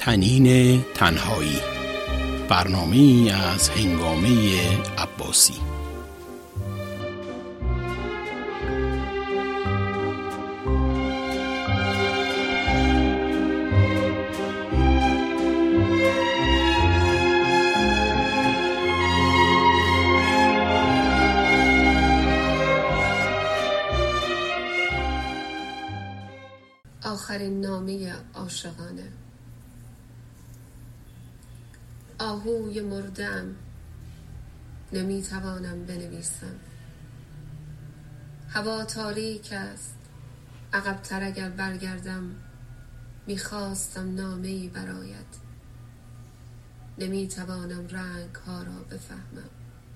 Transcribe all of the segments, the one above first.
طنین تنهایی، برنامه‌ای از هنگامه عباسی. آخرین نامه عاشقانه. آهوی مرده‌ام، نمیتوانم بنویسم. هوا تاریک است، عقب‌تر اگر برگردم میخواستم نامه‌ای برایت. نمیتوانم رنگ‌ها را بفهمم.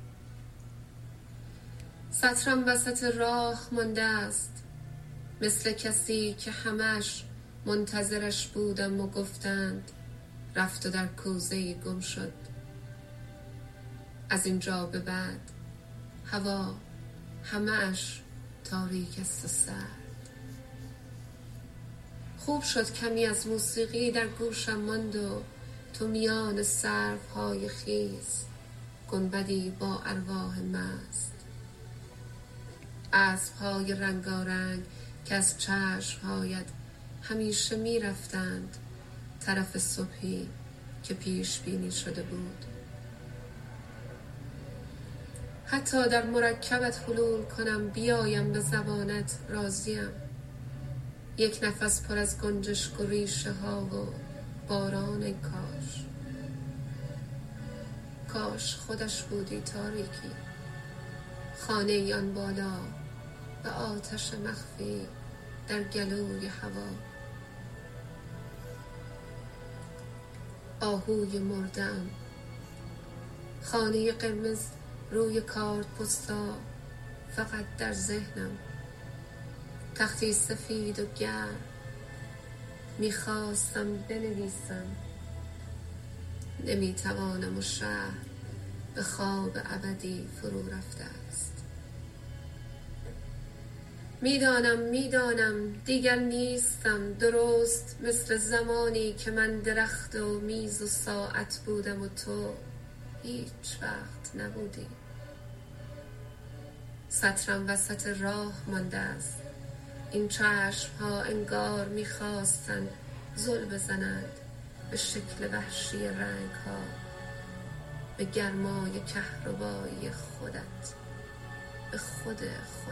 سطرم وسط راه مانده است، مثل کسی که همش منتظرش بودم و گفتند رفت و در کوزه‌ای گم شد. از اینجا به بعد هوا همش تاریک است و سرد. خوب شد کمی از موسیقی در گوشم ماند و تو میان سروهای خیز گنبدی با ارواح مست. اسب‌های رنگارنگ که از چشم‌هایت همیشه می‌رفتند طرف صبحی که پیش بینی شده بود. حتی در مرکبت حلول کنم بیایم به زبانت راضیم. یک نفس پر از گنجشک و ریشه ها و باران کاش خودش بودی تاریکی، خانه آن بالا و آتش مخفی در گلوی هوا. آهوی مرده‌ام، خانه قرمز روی کارت پستا فقط در ذهنم. تختی سفید و گرم میخواستم بنویسم. نمیتوانم و شهر به خواب ابدی فرو رفته است. میدانم دیگر نیستم درست مثل زمانی که من درخت و میز و ساعت بودم و تو هیچ وقت نبودی. سطرم وسط راه مانده است. این چشم‌ها انگار میخواستند زل بزنند به شکل وحشی رنگ‌ها، به گرمای کهربایی خودت، به خودت.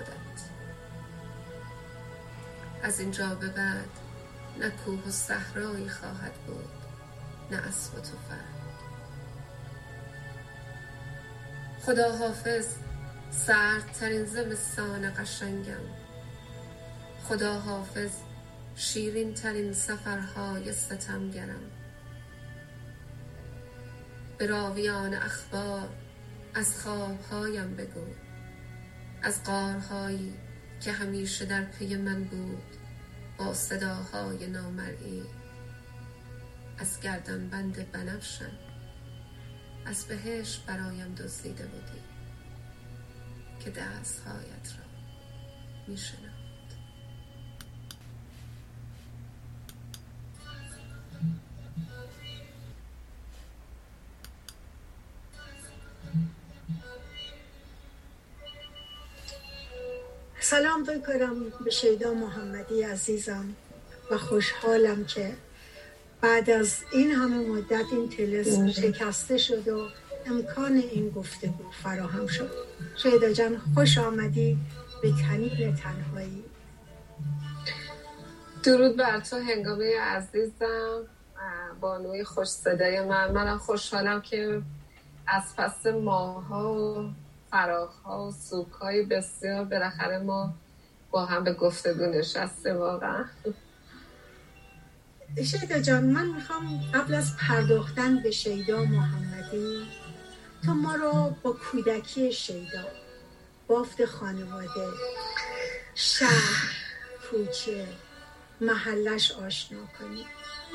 از اینجا به بعد نه کوه و صحرایی خواهد بود، نه اسب و تفنگ. خدا حافظ سردترین زمستان قشنگم. خدا حافظ شیرین ترین سفرهای ستمگرم. به راویان اخبار از خوابهایم بگو، از غارهایی که همیشه در پی من بود با صداهای نامرئی، از گردنبند بنفشم، از بهشت برایم دزدیده بودی که دستهایت را میشنم. سلام بکنم به شیدا محمدی عزیزم و خوشحالم که بعد از این همه مدت این طلسم شکسته شد و امکان این گفتگو فراهم شد. شیدا جان خوش آمدی به طنین تنهایی. درود بر تو هنگامه عزیزم، بانوی خوش صدای منم خوشحالم که از پس ماها و فراخ‌ها و سوک‌های بسیار بالاخره ما با هم به گفتگو نشسته. واقعا شیدا جان، من میخوام قبل از پرداختن به شیدا محمدی تو ما رو با کودکی شیدا، بافت خانواده، شهر، کوچه، محلش آشنا کنی.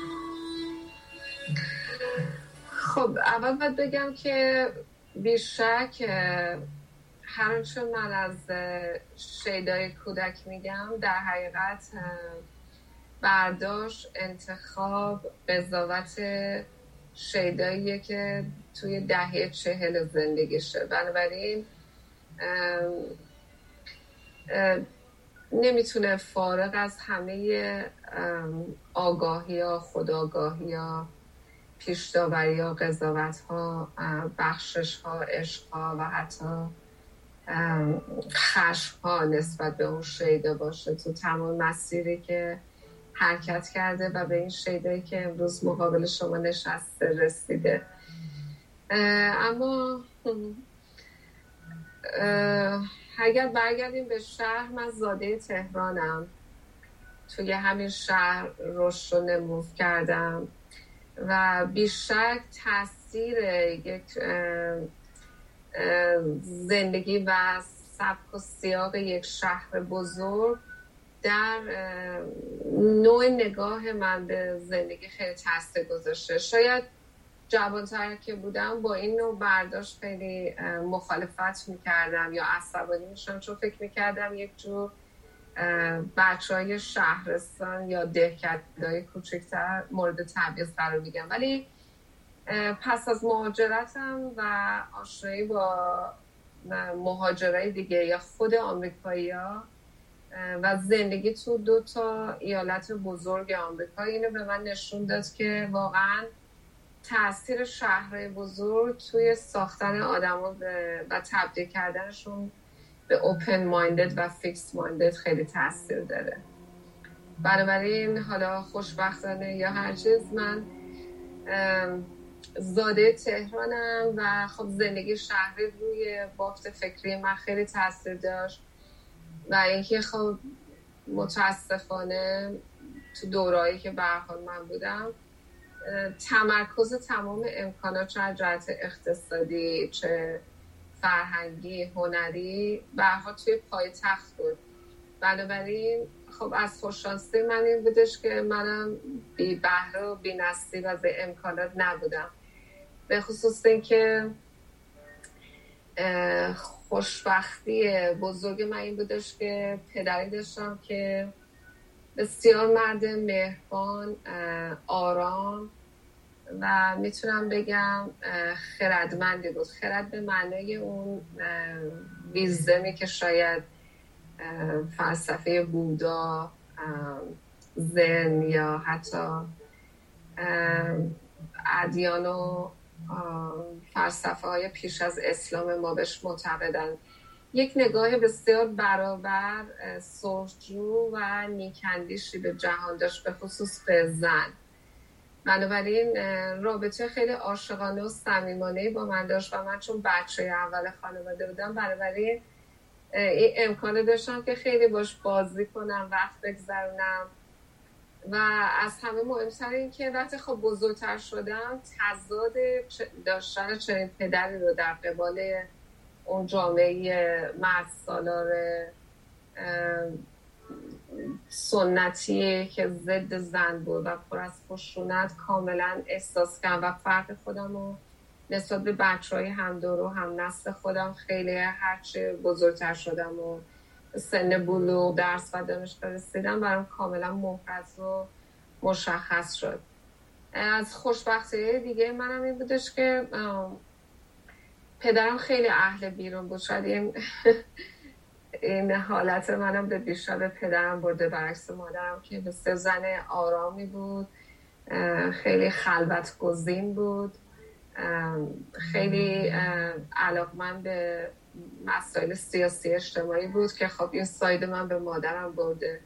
خب اول باید بگم که بیشک هر آنچه من از شیدای کودک میگم در حقیقت برداشت، انتخاب، قضاوت شیداییه که توی دهه 40 زندگیشه. بنابراین نمیتونه فارغ از همه آگاهی ها، خودآگاهی ها، پیش‌داوری ها، قضاوت ها، بخشش ها، عشق ها و حتی خشم ها نسبت به اون شیدا باشه تو تمام مسیری که حرکت کرده و به این شیدایی که امروز مقابل شما نشسته رسیده. اما اگر برگردیم به شهر، من زاده تهرانم، توی همین شهر رشد و نمو کردم و بیشک تاثیر یک زندگی و سبک و سیاق یک شهر بزرگ در نوع نگاه من به زندگی خیلی تاثیر گذاشته. شاید جوان‌تر که بودم با این نوع برداشت خیلی مخالفت میکردم یا عصبانی میشم، چون فکر میکردم یک جور بچه‌های شهرستان یا دهکده‌های کوچکتر مورد تبعیض قرار میگم. ولی پس از مهاجرتم و آشنایی با مهاجرای دیگه یا خود آمریکایی‌ها و زندگی تو 2 ایالت بزرگ آمریکا، اینو به من نشون داد که واقعاً تأثیر شهرهای بزرگ توی ساختن آدم‌ها و تبدیل کردنشون به اوپن مایندد و فیکس مایندد خیلی تأثیر داره. بنابراین حالا خوشبختانه یا هر چیز، من زاده تهرانم و خب زندگی شهری روی بافت فکری من خیلی تأثیر داشت و اینکه خب متاسفانه تو دورهایی که به هر حال من بودم تمرکز تمام امکانات، چه جهت اقتصادی چه فرهنگی هنری، به هر حال توی پایتخت بود. بنابراین خب از خوششانسی من این بودش که منم بی بهره و بی نصیب از امکانات نبودم. به خصوص این که خوشبختی بزرگ من این بودش که پدری داشتم که بسیار مرد مهربان، آرام و میتونم بگم خردمندی بود. خرد به معنای اون ویزدمی که شاید فلسفه بودا، زن یا حتی ادیان و فلسفه های پیش از اسلام ما بهش معتقدن. یک نگاه بسیار برابر، سرخجو و نیکندیشی به جهان داشت، به خصوص به زن. بنابراین رابطه خیلی عاشقانه و صمیمانه‌ای با من داشت و من چون بچه اول خانواده بودم، بنابراین این امکانه داشتم که خیلی باش بازی کنم، وقت بگذرونم و از همه مهمتر این که وقتی خب بزرگتر شدم تضاد داشتن چنین پدری رو در قبال اون جامعه مرد سالار سنتی که ضد زن بود و پر از خشونت کاملا احساس کردم و فرق خودم رو نسبت به بچه‌های همدور و هم نسل خودم خیلی هرچی بزرگتر شدم و سن بلوغ درس و دانشگاه رسیدم برام کاملا مفرز و مشخص شد. از خوشبختی دیگه منم این بودش که پدرم خیلی اهل بیرون بود. شاید این حالت منم به بیشتر به پدرم برده، برعکس مادرم که بسیار زن آرامی بود، خیلی خلوت گزین بود، خیلی علاقمند به مسائل سیاسی اجتماعی بود که خب این ساید من به مادرم برده.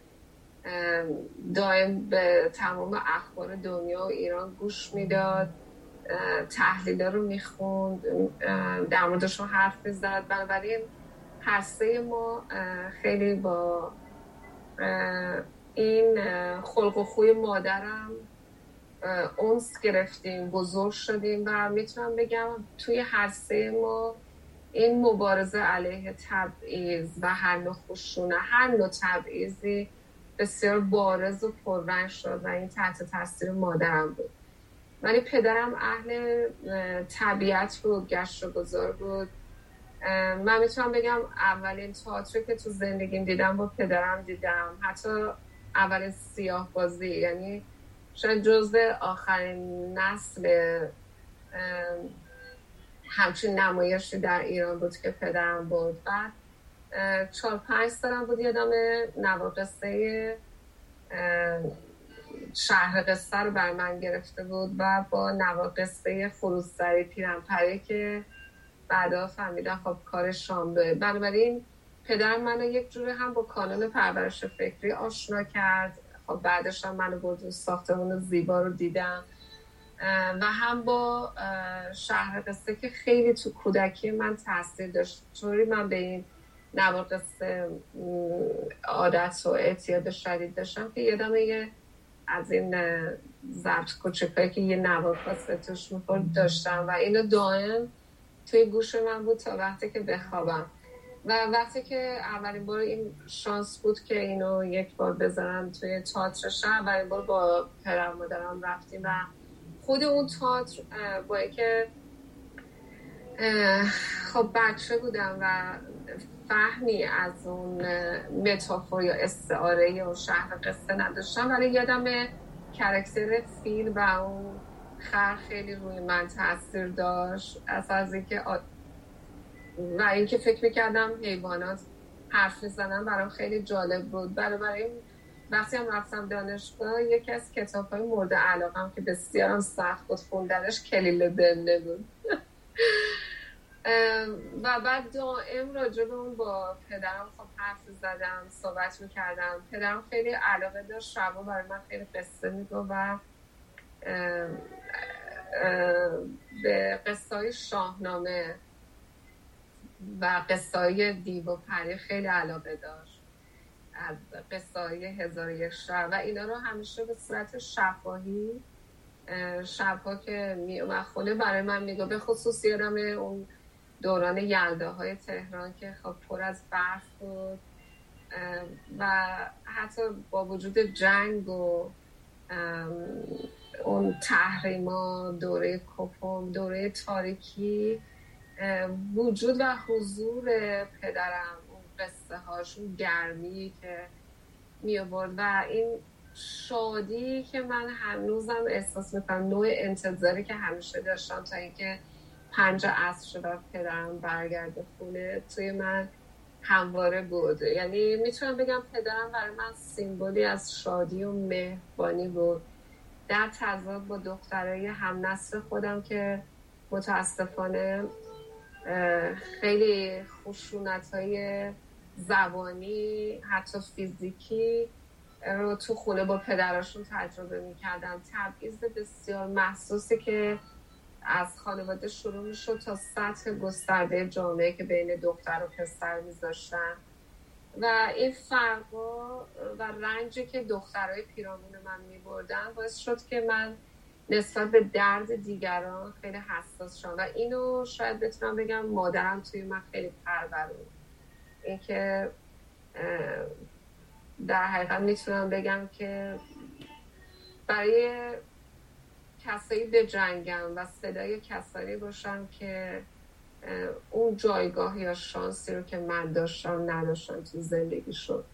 دائم به تمام اخبار دنیا و ایران گوش میداد، تحلیل رو میخوند، در موردشون حرف میزد. بنابراین هر سه ما خیلی با این خلق و خوی مادرم اونس گرفتیم، بزرگ شدیم و میتونم بگم توی هر سه ما این مبارزه علیه تبعیض و هر نوع خشونت، هر نوع تبعیضی بسیار بارز و پررنگ شد و این تحت تاثیر مادرم بود. ولی پدرم اهل طبیعت بود، گشت و گذار بود. من میتونم بگم اولین تئاتری که تو زندگیم دیدم با پدرم دیدم. حتی اولین سیاه بازی، یعنی شاید جزء آخرین نسل همچین نمایشی در ایران بود که پدرم بود. بعد 4-5 سالم بود یادم نواقصه شهر قصه رو بر من گرفته بود و با نواقصه فروزسری پیرنپره که بعدا فهمیدم خب کار شاملوه. بنابراین پدرم منو یک جوره هم با کانون پرورش فکری آشنا کرد، خب بعدش هم منو برد ساختمون زیبا رو دیدم، و هم با شهر قصه که خیلی تو کودکی من تاثیر داشت. طوری من به این نواقصه عادت و اعتیاد شدید داشتم که یادم از این ضبط کوچکایی که یه نواقصه توش میخورد داشتم و اینو دائم توی گوش من بود تا وقتی که بخوابم. و وقتی که اولین بار این شانس بود که اینو یک بار بذارم توی تئاتر شهر، اولین بار با پدرم مادرم رفتیم و خود اون تئاتر با اینکه خب بچه بودم و فهمی از اون متافور یا استعاره یا شهر قصه نداشتم، ولی یادم کاراکتر فیل و اون خر خیلی روی من تاثیر داشت، از اینکه و اینکه فکر میکردم حیوانات حرف میزنن برام خیلی جالب بود. برای وقتی هم رفتم دانشگاه یکی از کتاب‌های مورد علاقه‌ام که بسیارم سخت بود خوندنش کلیله دنده بود. و بعد دائم راجع به اون با پدرم خب حرف زدم، صحبت میکردم. پدرم خیلی علاقه داشت، شبا برای من خیلی قصه میگو و به قصه‌های شاهنامه و قصه‌های دیو و پری خیلی علاقه داشت، از قصه‌های 1001 شب و اینا رو همیشه به صورت شب‌ها که میومد خونه برای من میگه. به خصوص یادم اون دوران یلداهای تهران که خب پر از برف بود و حتی با وجود جنگ و اون تحریما، دوره کپم، دوره تاریکی، وجود و حضور پدرم، اون قصه هاشون گرمی که می آورد و این شادی که من هنوزم احساس میکنم، نوع انتظاری که همیشه داشتم تا اینکه 5 عصر شد و پدرم برگرده خونه توی من همواره بود. یعنی میتونم بگم پدرم برای من سیمبولی از شادی و مهربانی بود، در تضاد با دخترای هم نسل خودم که متاسفانه خیلی خشونت‌های زبانی حتی فیزیکی رو تو خونه با پدراشون تجربه می‌کردن. تبعیض بسیار محسوسی که از خانواده شروع می‌شد تا سطح گسترده جامعه که بین دختر و پسر می‌ذاشتن و این فرقا و رنجی که دخترای پیرامون من می‌بردن باعث شد که من نسبت به درد دیگران خیلی حساس شدم و اینو شاید بتونم بگم مادرم توی من خیلی پرورون. این که در حقیقت میتونم بگم که برای کسایی به جنگم و صدای کسایی باشم که اون جایگاه یا شانسی رو که من داشتم نداشتم تو زندگی شد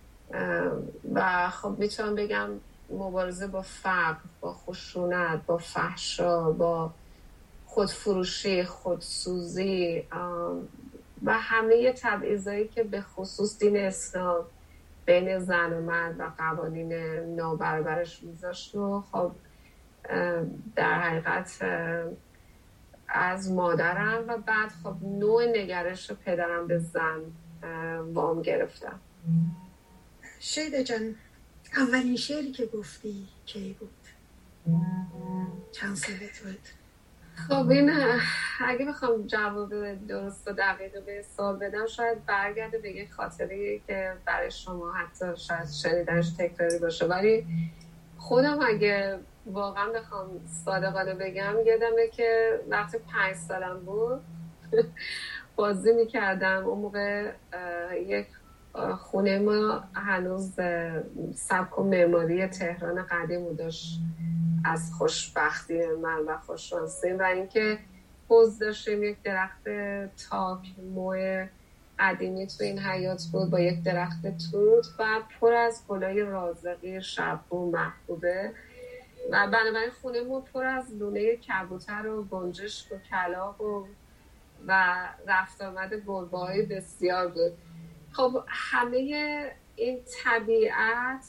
و خب میتونم بگم مبارزه با فقر، با خشونت، با فحشا، با خودفروشی، خودسوزی و همه تبعیضایی که به خصوص دین اسلام بین زن و مرد و قوانین نابرابرش میذاشت و خب در حقیقت از مادرم و بعد خب نوع نگرش پدرم به زن وام گرفتم. شیدا جان، اولین شعری که گفتی کی بود؟ چند سالت بود؟ خب این اگه بخوام جواب درست و دقیق به سوال بدم شاید برگرده به یک خاطری که برای شما حتی شاید شنیدنش تکراری باشه، ولی خودم اگه واقعا بخوام صادقانه بگم یادمه که وقتی 5 سالم بود بازی میکردم. اون موقع یک خونه ما هنوز سبک و معماری تهران قدیم داشت، از خوشبختی من و خوششانسی و اینکه حوض داشتیم یک درخت تاک موی قدیمی تو این حیاط بود با یک درخت توت و پر از گلای رازقی شبو محبوبه و بنابراین خونه‌مون پر از لونه کبوتر و گنجشک و کلاغ و رفت آمد گربه‌های بسیار بود. خب همه این طبیعت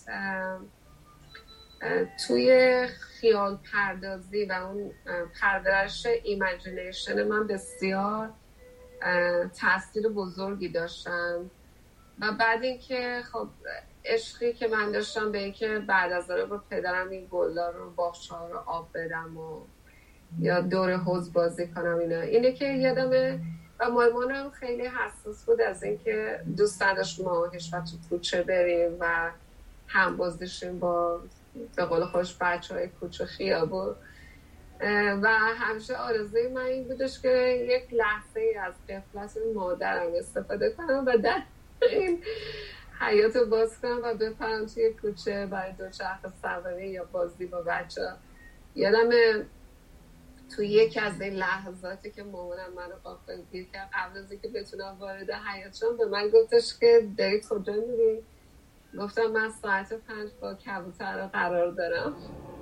توی خیال پردازی و اون پرورش ایمیجینیشن من بسیار تاثیر بزرگی داشتن و بعد اینکه خب عشقی که من داشتم به اینکه بعد از داره با پدرم این گلا رو باغچه‌ها رو آب بدم و یا دور حوض بازی کنم اینه که یادمه و مامانم خیلی حساس بود از اینکه دوست نداشت ما هیچ وقت تو کوچه بریم و هم بازیشیم با به قول خودش بچه‌های کوچه خیابون و همیشه آرزوی من این بودش که یک لحظه از غفلت مادرم استفاده کنم و در این حیاط رو باز کنم و بپرم توی کوچه برای دوچرخه سواری یا بازی با بچه‌ها. یادمه توی یکی از این لحظاتی که مامانم منو غافلگیر کرد قبل از اینکه بتونم وارد حیاط شم به من گفتش که داری کجا میری؟ گفتم من ساعت 5 با کبوتر قرار دارم.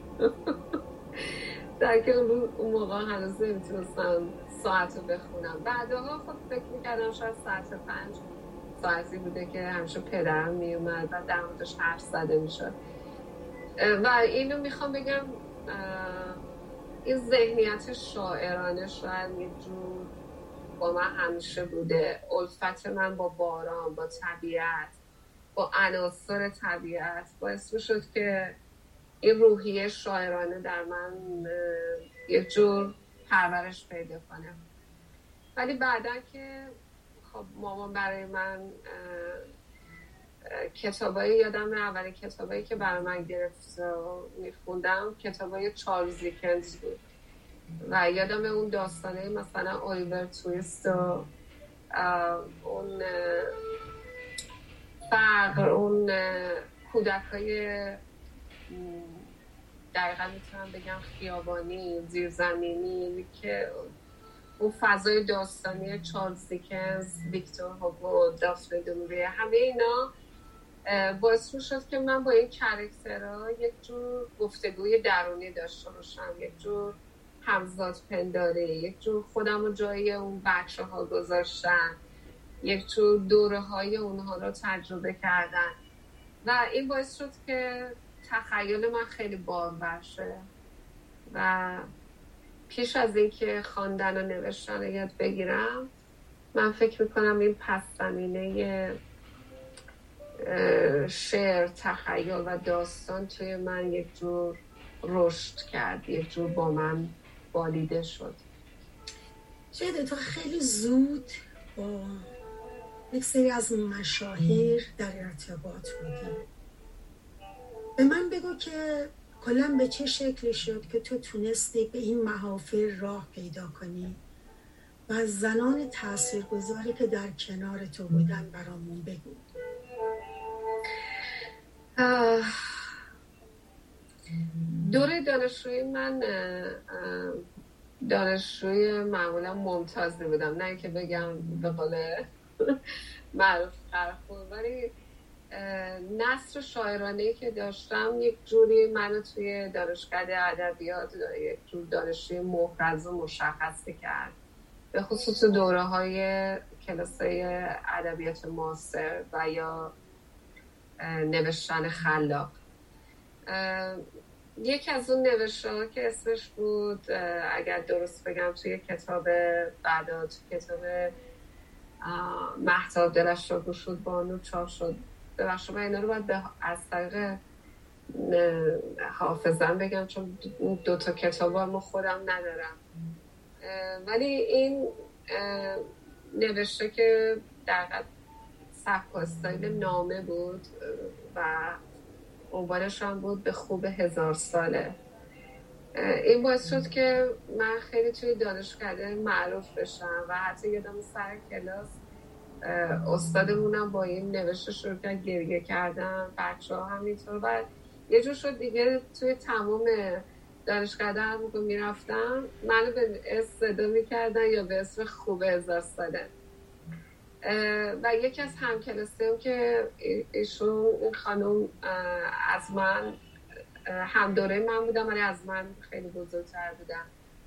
در که اون موقع هنوز نمیتونستم ساعت رو بخونم. بعدها خب فکر میکردم شاید ساعت 5 ساعتی بوده که همیشه پدرم میومد و در موردش حرف زده میشد و اینو میخوام بگم این ذهنیت شاعرانه شاید یه جور با من همیشه بوده. الفت من با باران، با طبیعت، با عناصر طبیعت باعث شد که این روحیه شاعرانه در من یه جور پرورش پیدا کنه. ولی بعدا که خب مامان برای من کتابایی یادم اولین کتابایی که برای من گرفت و میخوندم کتابای چارلز دیکنز بود و یادم اون داستانه مثلا الیور تویست و اون فقر، اون کودکای دقیقا میتونم بگم خیابانی، زیرزمینی که اون فضای داستانی چارلز دیکنز، ویکتور هوگو، دافنه دو مورر، همه اینا باعث شد که من با این کاراکترها یک جور گفتگوی درونی داشته باشم، یک جور همزاد پنداری، یک جور خودم رو جای اون بچه ها گذاشتن، یک جور دوره های اونها رو تجربه کردن و این باعث شد که تخیل من خیلی بارور شه و پیش از اینکه خواندن و نوشتن رو یاد بگیرم من فکر میکنم این پس زمینه شعر، تخیل و داستان توی من یک جور رشد کرد، یک جور با من بالیده شد. شاید تو خیلی زود با یک سری از مشاهیر در ارتباط بودی. به من بگو که کلاً به چه شکلی شد که تو تونستی به این محافل راه پیدا کنی و از زنان تاثیرگذاری که در کنار تو بودن برامون بگو. دوره دانشجویی من دانشجوی معمولا ممتازی بودم، نه که بگم به قول معروف قرخور، ولی نثر شاعرانه‌ای که داشتم یک جوری منو توی دانشکده ادبیات یک جور دانشجوی محرز و مشخصی کرد، به خصوص دوره‌های کلاسای ادبیات معاصر و یا نوشتن خلاق. یکی از اون نوشته‌ها که اسمش بود اگر درست بگم توی کتاب بعدا توی کتاب مهتاب دلش را گشود بانو چاپ شد. ببخشید من اینا رو باید از طریق حافظم بگم چون دو تا کتابامو خودم ندارم، ولی این نوشته که در سبک و استایل نامه بود و عنوانش هم بود به خوب 1000 ساله. این باعث شد که من خیلی توی دانشکده معروف بشم و حتی یادم سر کلاس استادمونم با این نوشته شروع کرد گریه کردن، بچه ها همینطور و یه جور شد دیگه توی تمام دانشکده هم موقع میرفتم منو به اسم صدا میکردن یا به اسم خوب 1000 ساله و یکی از همکلاسی‌ام که ایشون این خانم از من هم دوره من بودن ولی از من خیلی بزرگتر بودن.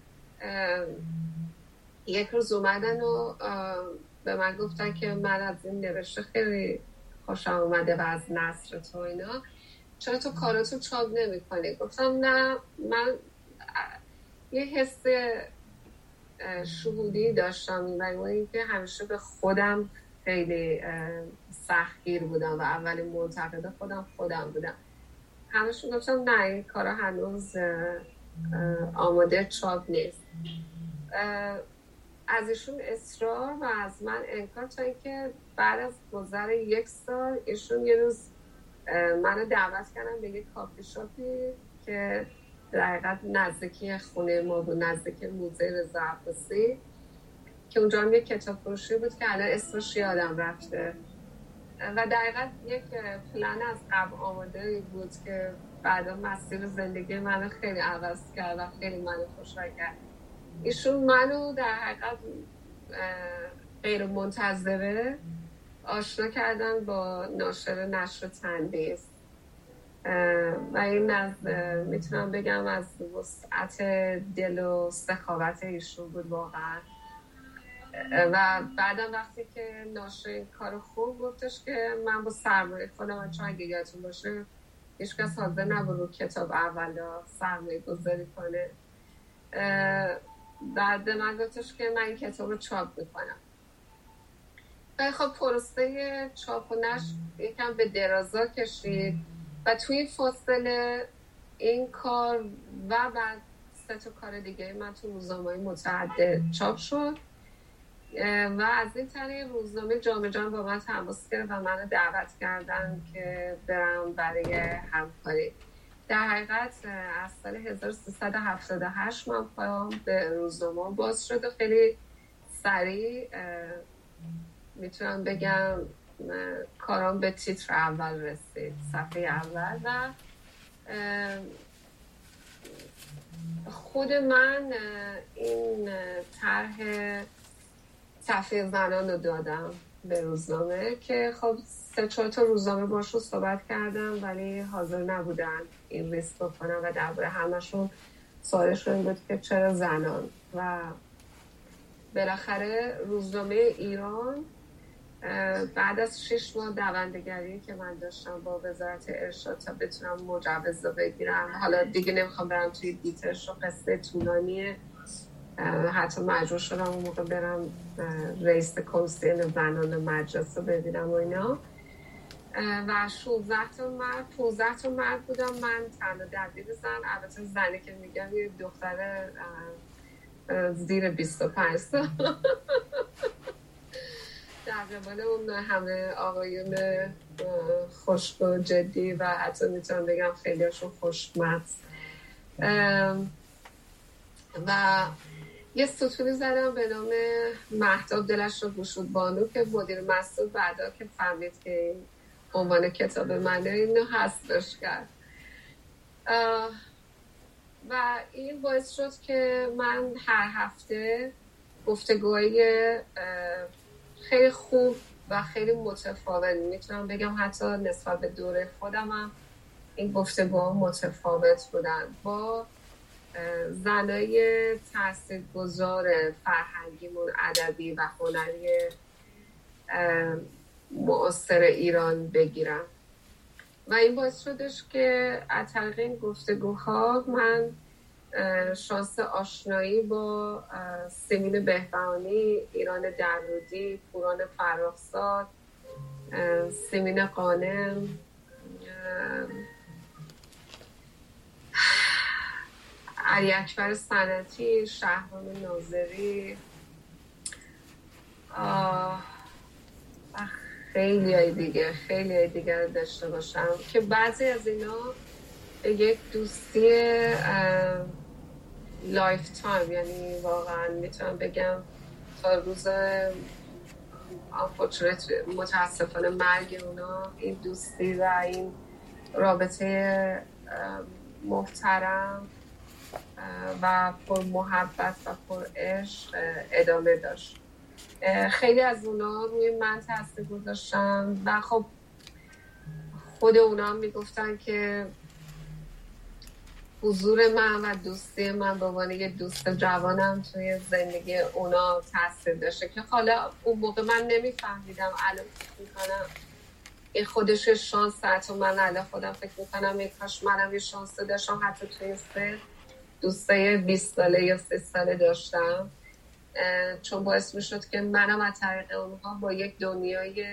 یک روز اومدن و به من گفتن که من از این نوشته خیلی خوشم اومده و از نثر تو اینا، چرا تو کاراتو چاپ نمی کنی؟ گفتم نه، من یه حس شهودی داشتم و این که همیشه به خودم خیلی سختگیر بودم و اولین منتقد خودم بودم. همشون گفتم نه، این کارا هنوز آماده چاپ نیست. از ایشون اصرار و از من انکار، تا اینکه بعد از گذر 1 سال ایشون یه روز منو دعوت کردن به یک کافی شاپی که در حقیقت نزدیکی خونه ما بود، نزدیک موزه رضا عباسی، که اونجا هم یک کتاب فروشی بود که الان اسمش یادم رفته و در حقیقت یک پلن از قبل آماده بود که بعدا مسیر زندگی منو خیلی عوض کرد و خیلی منو خوشحال کرد. ایشون منو در حقیقت غیر منتظره آشنا کردن با ناشر نشر تندیس و این از میتونم بگم از وسعت دل و سخاوت ایشون بود واقعا. و بعدم وقتی که ناشر این کار خوب گفتش که من با سرمایه خودم، چون اگه یادتون باشه هیچ کس حاضر نبود رو کتاب اولا سرمایه گذاری کنه، بعد من گفتش که من این کتاب رو چاپ میکنم. و خب پروسه چاپ و نشر یکم به درازا کشید و توی فاصله این کار و بعد 3 کار دیگه من تو روزنامه‌های متعدد چاپ شد و از این طریق روزنامه جامعه جان با من تماس گرفت و منو دعوت کردن که برم برای همکاری. در حقیقت از سال 1378 من پایام به روزنامه باز شد و خیلی سریع میتونم بگم کارام به تیتر اول رسید، صفحه اول، و خود من این طرح صفحه زنان رو دادم به روزنامه که خب 3-4 روزنامه باشون صحبت کردم ولی حاضر نبودن این ریسک بکنن و درباره همشون سوالشون بود که چرا زنان. و بالاخره روزنامه ایران بعد از 6 ماه دوندگری که من داشتم با وزارت ارشاد تا بتونم مجوز رو بگیرم، حالا دیگه نمیخوام برم توی دیتلش و قصه طولانیه، حتی مجبور شدم اون موقع برم رئیس کمیسیون زنان مجلس رو ببینم و اینا، و 15 تا مرد بودم، من تنها دبیر زن. البته زنی که میگم یه دختر زیر 25 سال در قبال اون همه آقایون خشک و جدی و حتی میتونم بگم خیلی هاشون خوشمزه. و یه سطوری زدم به نام مهتاب دلش رو گشود بانو که مدیر مسئول بعدا که فهمید که این عنوان کتاب منه اینو حذفش کرد و این باعث شد که من هر هفته گفتگوهای خیلی خوب و خیلی متفاوت، میتونم بگم حتی نسبت به دوره خودم هم این گفتگوها متفاوت بودن، با زنای تاثیرگذار فرهنگیمون، ادبی و هنری معاصر ایران بگیرم. و این باعث شدش که از طریق این گفتگوها من شانس آشنایی با سیمین بهبهانی، ایران درودی، پوران فرخزاد، سیمین قانم، علی اکبر سنتی، شهرام ناظری، خیلی دیگه داشته باشم که بعضی از اینا یک دوستی لایف تایم، یعنی واقعا میتونم بگم تا روز متاسفانه مرگ اونا این دوستی و این رابطه محترم و پر محبت و پر عشق ادامه داشت. خیلی از اونا روی من تاثیر گذاشتن و خب خود اونا هم میگفتن که حضور من و دوستی من به عنوان یه دوست جوانم توی زندگی اونا تاثیر داشته که حالا اون موقع من نمیفهمیدم. الان فکر میکنم این خودش شانس، حتی من الان خودم فکر میکنم یک کاش منم یه شانس داشتم حتی توی سه دوستای 20 ساله یا 30 ساله داشتم، چون باعث میشد که منم از طریق اونها با یک دنیای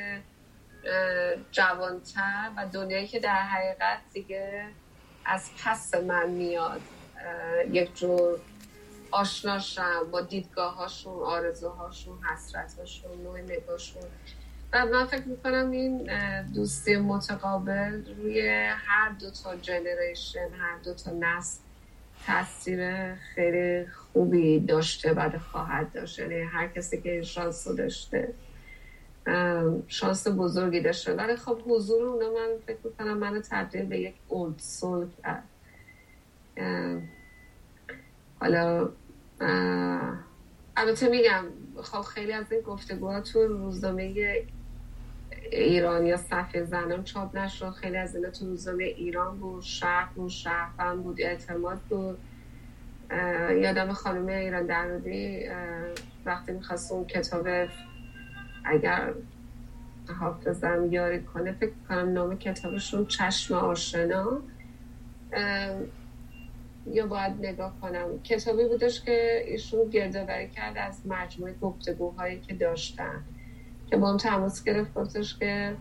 جوانتر و دنیایی که در حقیقت دیگه از پس من میاد یک جور آشناشم با دیدگاهاشون، آرزوهاشون، حسرتاشون، نوع نگاهشون. و من فکر میکنم این دوستی متقابل روی هر دو تا جنریشن، هر دو تا نسل تاثیر خیلی خوبی داشته و خواهد داشت. یعنی هر کسی که شانس داشته، شانس بزرگی داشته، ولی خب حضور اونا من فکر میکنم منو تبدیل به یک اولد سول کرد. حالا البته میگم خب خیلی از این گفتگوها تو روزنامه ایران یا صفحه زنان چاپ نشد، خیلی از اینا تو روزنامه ایران بود، شرق بود، شهروند بود، اعتماد بود. یادم خانم ایران درودی وقتی میخواست اون کتاب، اگر حافظم یاری کنه، فکر کنم نام کتابشون چشم آشنا، یا باید نگاه کنم، کتابی بودش که ایشون گردآوری کرد از مجموعه گفتگوهایی که داشتن که با هم تماس گرفت، گفتش که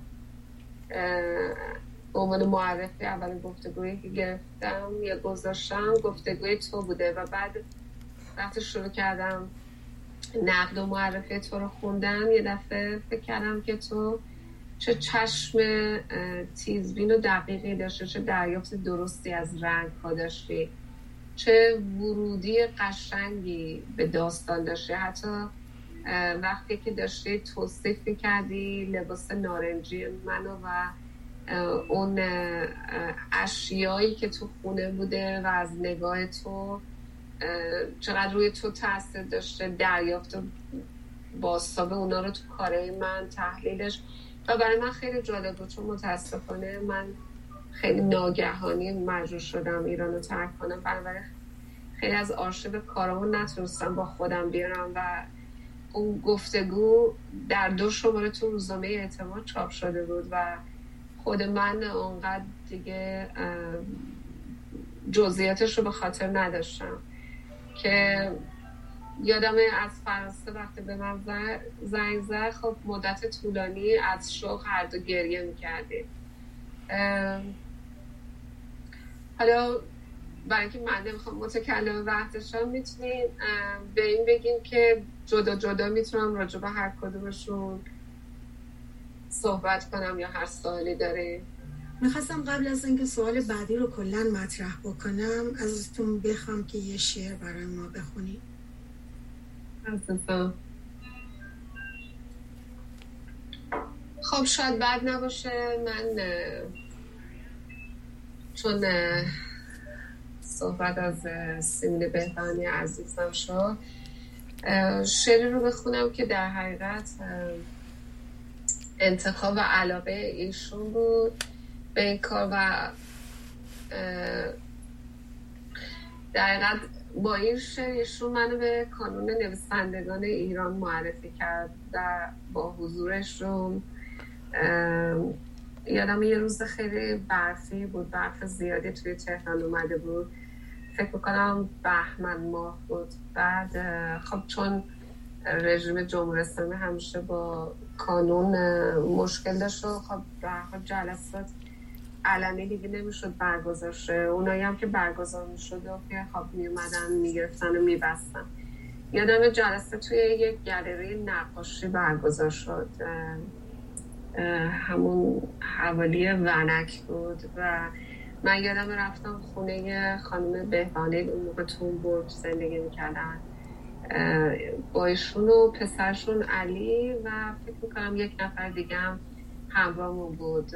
به عنوان معرفی اولین گفتگویی که گرفتم یا گذاشتم گفتگوی تو بوده و بعد وقتی شروع کردم نقد و معرفی تو رو خوندن یه دفعه فکر کردم که تو چه چشم تیزبین و دقیقی داشتی، چه دریافت درستی از رنگ ها داشتی، چه ورودی قشنگی به داستان داشتی. حتی وقتی که داشتی توصیف می‌کردی لباس نارنجی منو و اون اشیایی که تو خونه بوده و از نگاه تو چقدر روی تو تاثیر داشته، دریافت و بازتاب اونا رو تو کاره من، تحلیلش، و برای من خیلی جالب بود، چون متاسفانه من خیلی ناگهانی مجبور شدم ایران رو ترک کنم، بنابراین خیلی از آرشیو کارامو نتونستم با خودم بیارم و اون گفتگو در 2 شماره تو روزنامه اعتماد چاپ شده بود و خود من اونقدر دیگه جزئیاتش رو به خاطر نداشتم. که یادمه از فرانسه وقتی به من زنگ زد، خب مدت طولانی از شوق هر دو گریه میکردیم. حالا برای اینکه من نمیخوام متکلم وقتشم، میتونیم به این بگیم که جدا جدا میتونم راجع به هر کدومشون صحبت کنم یا هر سوالی داره. میخواستم قبل از اینکه سوال بعدی رو کلا مطرح بکنم ازتون بخوام که یه شعر برای ما بخونید. خب شاید بد نباشه، من چون صحبت از سیمین بهبانی عزیزم شد، شعری رو بخونم که در حقیقت انتخاب و علاقه ایشون بود به این کار و در حقیقت با این شعر ایشون منو به کانون نویسندگان ایران معرفی کرد و با حضورشون یادم یه روز خیلی برفی بود، برف زیادی توی تهران اومده بود، فکر میکنم بهمن ماه بود. بعد خب چون رژیم جمهوری اسلامی همیشه با کانون مشکل داشت و خب برخواد جلسات علنی دیگه نمیشد برگزار شه، اونایی هم که برگزار میشد و که خب میومدن میگرفتن و میبستن. یادم جلسه توی یک گالری نقاشی برگزار شد، همون حوالی ونک بود و من یادم رفتم خونه خانم بهبانی، اون موقع تونبرگ زندگی میکردن، با ایشون و پسرشون علی و فکر میکنم یک نفر دیگه هم همراهمون بود.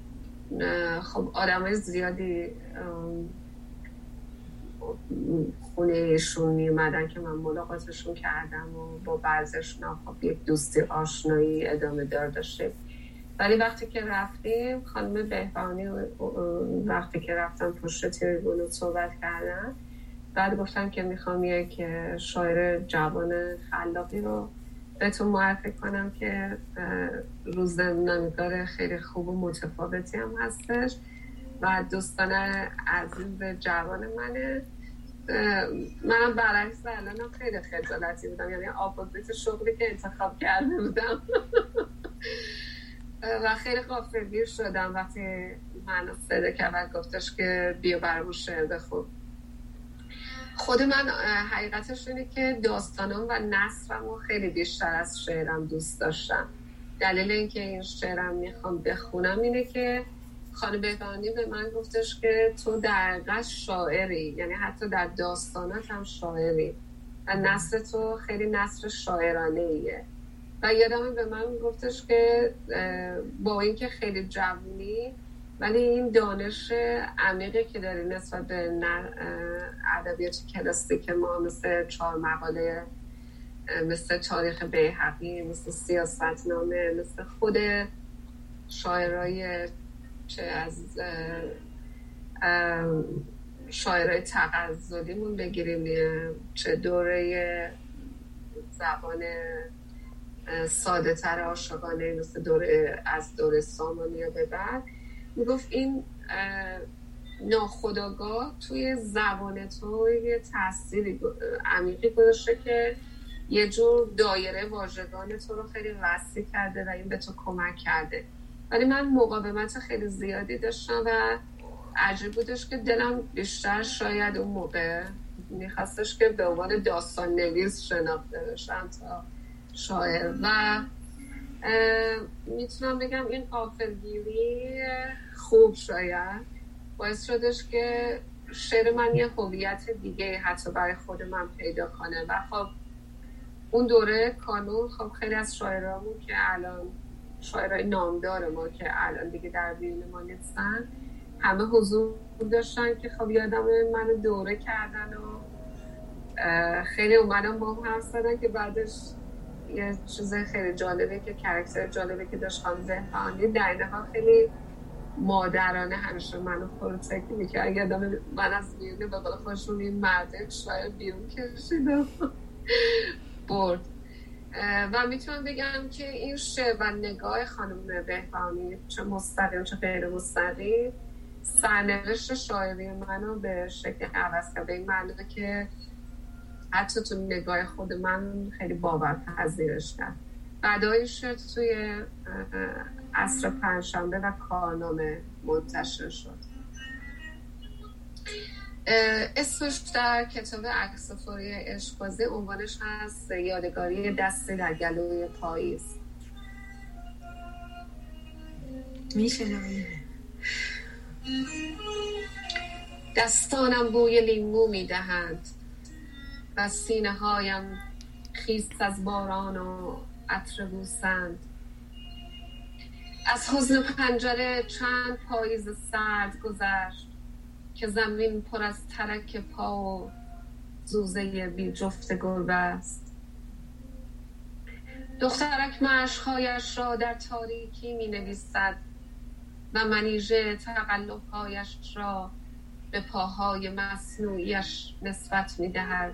خب آدمای زیادی خونه ایشون میومدن که من ملاقاتشون کردم و با بعضیشون خب یک دوستی آشنایی ادامه داشتیم. ولی وقتی که رفتیم خانم بهبانی وقتی که رفتم پشت تریبون صحبت کردن، بعد گفتم که میخوام یک شاعر جوان خلاقی رو بهتون معرفی کنم که روزنامه‌نگار خیلی خوب و متفاوتی هم هستش و دوستان عزیز جوان منه. منم برعکس الانم خیلی خجالتی بودم، یعنی اپوزیت شغلی که انتخاب کرده بودم و خیلی غافلگیر شدم وقتی من صدا کرد و گفتش که بیا برامون شعر بخون. خود من حقیقتش اینه که داستانم و نثرمو خیلی بیشتر از شعرم دوست داشتم. دلیل اینکه این شعرم میخوام بخونم اینه که خانم بهبانی به من گفتش که تو دقیقاً شاعری، یعنی حتی در داستانات هم شاعری و نثر تو خیلی نثر شاعرانه ایه. و یادم به من گفتش که با اینکه خیلی جوونی ولی این دانش عمیقی که داری نسبت به ادبیات کلاسیک ما، مثل 4 مقاله، مثل تاریخ بیهقی، مثل سیاستنامه، مثل خود شاعرای چه از شاعرای تغزلیمون بگیریم، چه دوره زبان ساده تر عاشقانه مثل دوره سامانیه به بعد، میگفت این ناخودآگاه توی زبان تو یه تأثیری عمیقی گذاشته که یه جور دایره واژگان تو رو خیلی وسیع کرده و این به تو کمک کرده. ولی من مقاومت خیلی زیادی داشتم و عجیب بودش که دلم بیشتر شاید اون موقع میخواستش که به عنوان داستان نویس شناخته بشم تا شاعر. و میتونم بگم این غافلگیری خوب شاید باعث شدش که شعر من یه هویت دیگه حتی برای خود من پیدا کنه. و خب اون دوره کانون خب خیلی از شاعرامون که الان شاعرای نامدار ما که الان دیگه در بین ما نیستن همه حضور داشتن که خب یادم منو دوره کردن و خیلی اومدن با هم حرف زدن که بعدش یه چیز خیلی جالبه که کاراکتر جالبه که داشت خانم بهبانی در این حال خیلی مادرانه همیشه منو پروتکت می‌کرد. یادم من از بیرون به قول خودشون این مرده شاعر بیرون کشید و برد. و میتونم بگم که این شعر و نگاه خانم بهبانی چه مستقیم چه غیر مستقیم سرنوشت شاعری منو به شکل عوض کرد، به این معنی که حتی تو نگاه خود من خیلی باورپذیرش کرد. بعدای شعر توی عصر پنجشنبه و کارنامه منتشر شد. اسمش در کتاب عکس‌فوری عشق‌بازی عنوانش هست یادگاری دستی در گلوی پاییز. میشنویم. دستانم بوی لیمو میدهند و سینه هایم خیس از باران و عطر بوسند. از حزن پنجره چند پاییز سرد گذشت که زمین پر از ترک پا و زوزه بی جفت گربه است. دخترک مشق‌هایش را در تاریکی می نویسد و منیژه تقلب‌هایش را به پاهای مصنوعیش نسبت می دهد.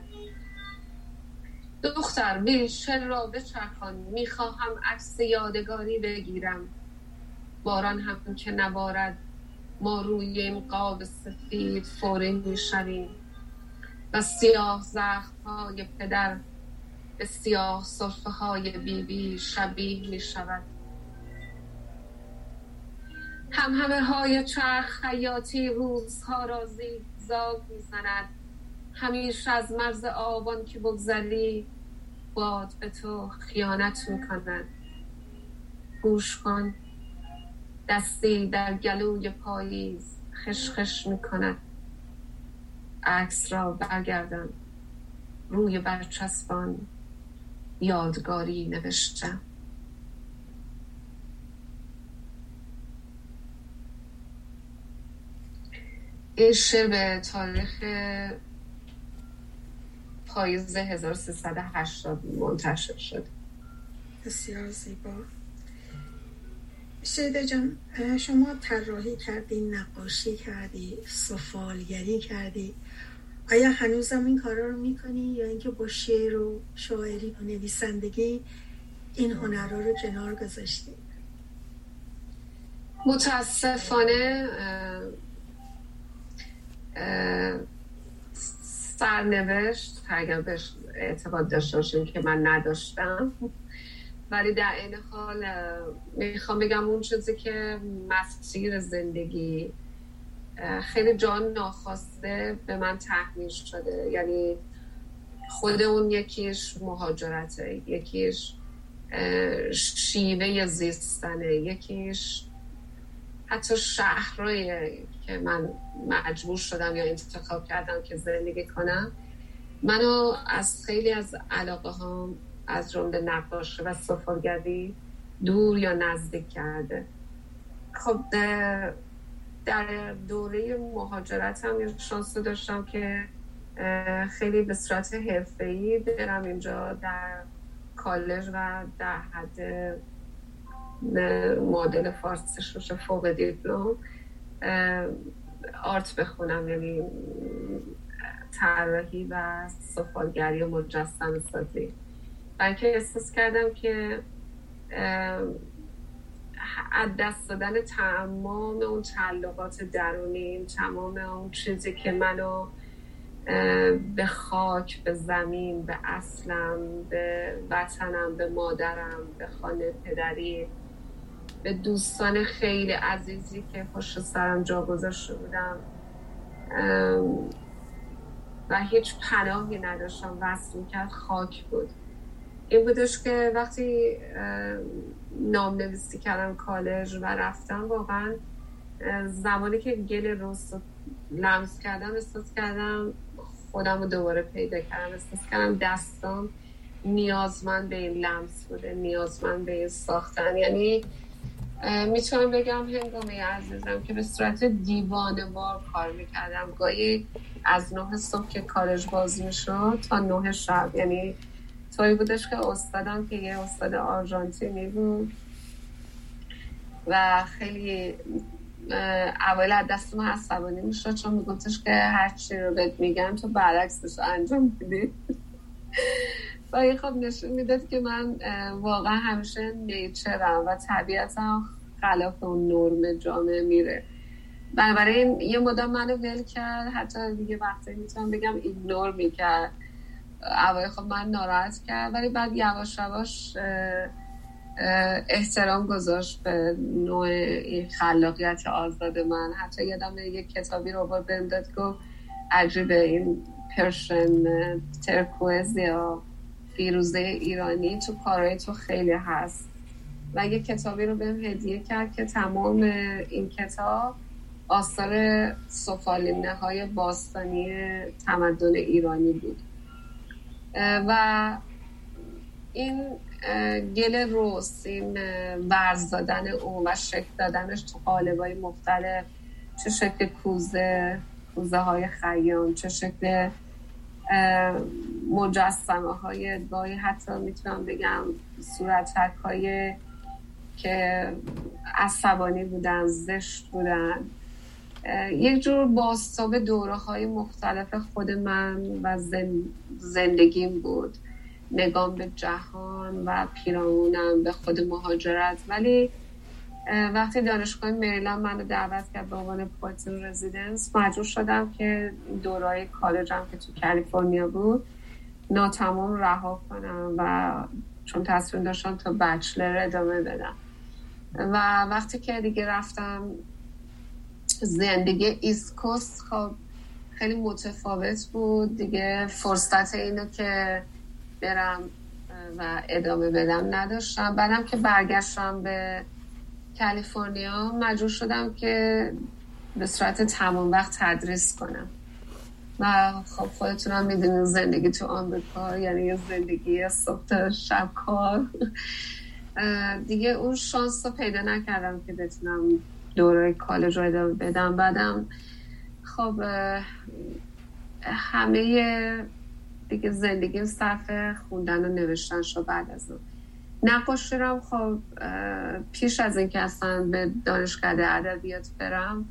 دختر ویلچر را بچرخان، می خواهم عکس یادگاری بگیرم. باران هم که نبارد ما روی این قاب سفید فوری می شویم و سیاه زخم‌های پدر به سیاه سرفه‌های بیبی شبیه می شود. همهمه های چرخ خیاطی روزها را زیگزاگ می زند. همیشه از مرز آبان که بگذری باد به تو خیانت می کند. گوش کن، دستی در گلوی پاییز خشخش می کند. عکس را برگردم، روی برچسبان یادگاری نوشتم. این شعر به تاریخ پاییز 1380 منتشر شد. بسیار زیبا. شیدا جان، شما طراحی کردی، نقاشی کردی، سفالگری کردی، آیا هنوزم این کارا رو میکنی یا اینکه با شعر و شاعری و نویسندگی این هنرها رو کنار گذاشتی؟ متاسفانه سرنوشت، اگر بهش اعتقاد داشته باشیم که من نداشتم، ولی در این حال میخوام بگم اون چیزی که مسیر زندگی خیلی جان ناخواسته به من تحمیل شده، یعنی خود اون یکیش مهاجرته، یکیش شیوه زیستنه، یکیش حتی شهرهایی که من مجبور شدم یا انتخاب کردم که زندگی کنم منو از خیلی از علاقه هام از جمله نقاشی و سفالگری دور یا نزدیک کرده. خب در دوره مهاجرتم یه شانس داشتم که خیلی به صورت حرفه‌ای برم اینجا در کالج و در حد معادل فارسیش باشه فوق دیپلم آرت بخونم، یعنی طراحی و سفالگری و مجسمه سازی. بلکه احساس کردم که از دست دادن تمام اون تعلقات درونیم، تمام اون چیزی که منو به خاک، به زمین، به اصلم، به وطنم، به مادرم، به خانه پدری، به دوستان خیلی عزیزی که پشت سرم جا گذاشته بودم و هیچ پناهی نداشتم، وصل میکرد خاک بود. این بودش که وقتی نام نویسی کردم کالج و رفتم، واقعا زمانی که گل روز لمس کردم احساس کردم خودم رو دوباره پیدا کردم، احساس کردم دستام نیازمند به این لمس بوده، نیازمند به این ساختن. یعنی میتونم بگم هنگامی عزیزم که به صورت دیوانه‌وار کار میکردم، گاهی از 9 صبح که کالج باز میشد تا 9 شب. یعنی طوری بودش که استادم که یه استاد آرژانتینی بود و خیلی اول از دست من عصبانی میشد، چون میگفتش که هر چی رو بهت میگم تو برعکسش انجام میدی و این خب نشون میداد که من واقعا همیشه نیچرم و طبیعتم خلاف اون نرم جامعه میره. بنابراین یه مدام منو ول کرد، حتی دیگه وقتی میتونم بگم ایگنور میکرد. اول خب من ناراحت کرد، ولی بعد یواش یواش احترام گذاشت به نوع این خلاقیت آزاد من. حتی یادم یک کتابی رو آورد بهم داد، گفت عجیبه این پرشن ترکوز یا فیروزه ایرانی تو کارهای تو خیلی هست، و یک کتابی رو بهم هدیه کرد که تمام این کتاب آثار سفالینه های باستانی تمدن ایرانی بود و این گل روز، این ورز دادن اون و شکل دادنش تو قالب‌های مختلف، چه شکل کوزه های خیام، چه شکل مجسمه های گاهی حتی میتونم بگم صورتک های که عصبانی بودن، زشت بودن، یک جور بازتاب دوره های مختلف خود من و زندگیم بود، نگام به جهان و پیرامونم، به خود مهاجرت. ولی وقتی دانشگاه مریلند منو دعوت کرد به عنوان پارتنر رزیدنس، مجبور شدم که دورهای کالجم که تو کالیفرنیا بود ناتمام رها کنم و چون تصمیم داشتم تا بچلر ادامه بدم. و وقتی که دیگه رفتم زندگی ایست کوست، خب خیلی متفاوت بود دیگه. فرصت اینو که برم و ادامه بدم نداشتم. بعدم که برگشتم به کالیفرنیا مجبور شدم که به صورت تمام وقت تدریس کنم و خب خودتونم میدونید زندگی تو آمریکا یعنی یه زندگی صبح تا شب کار. دیگه اون شانس رو پیدا نکردم که بتونم دوره کالج رو ادامه بدم. بعدم خب همه دیگه زندگی صرف خوندن و نوشتن شد. بعد از اون نقاشی رو خب پیش از اینکه اصلا به دانشکده ادبیات برم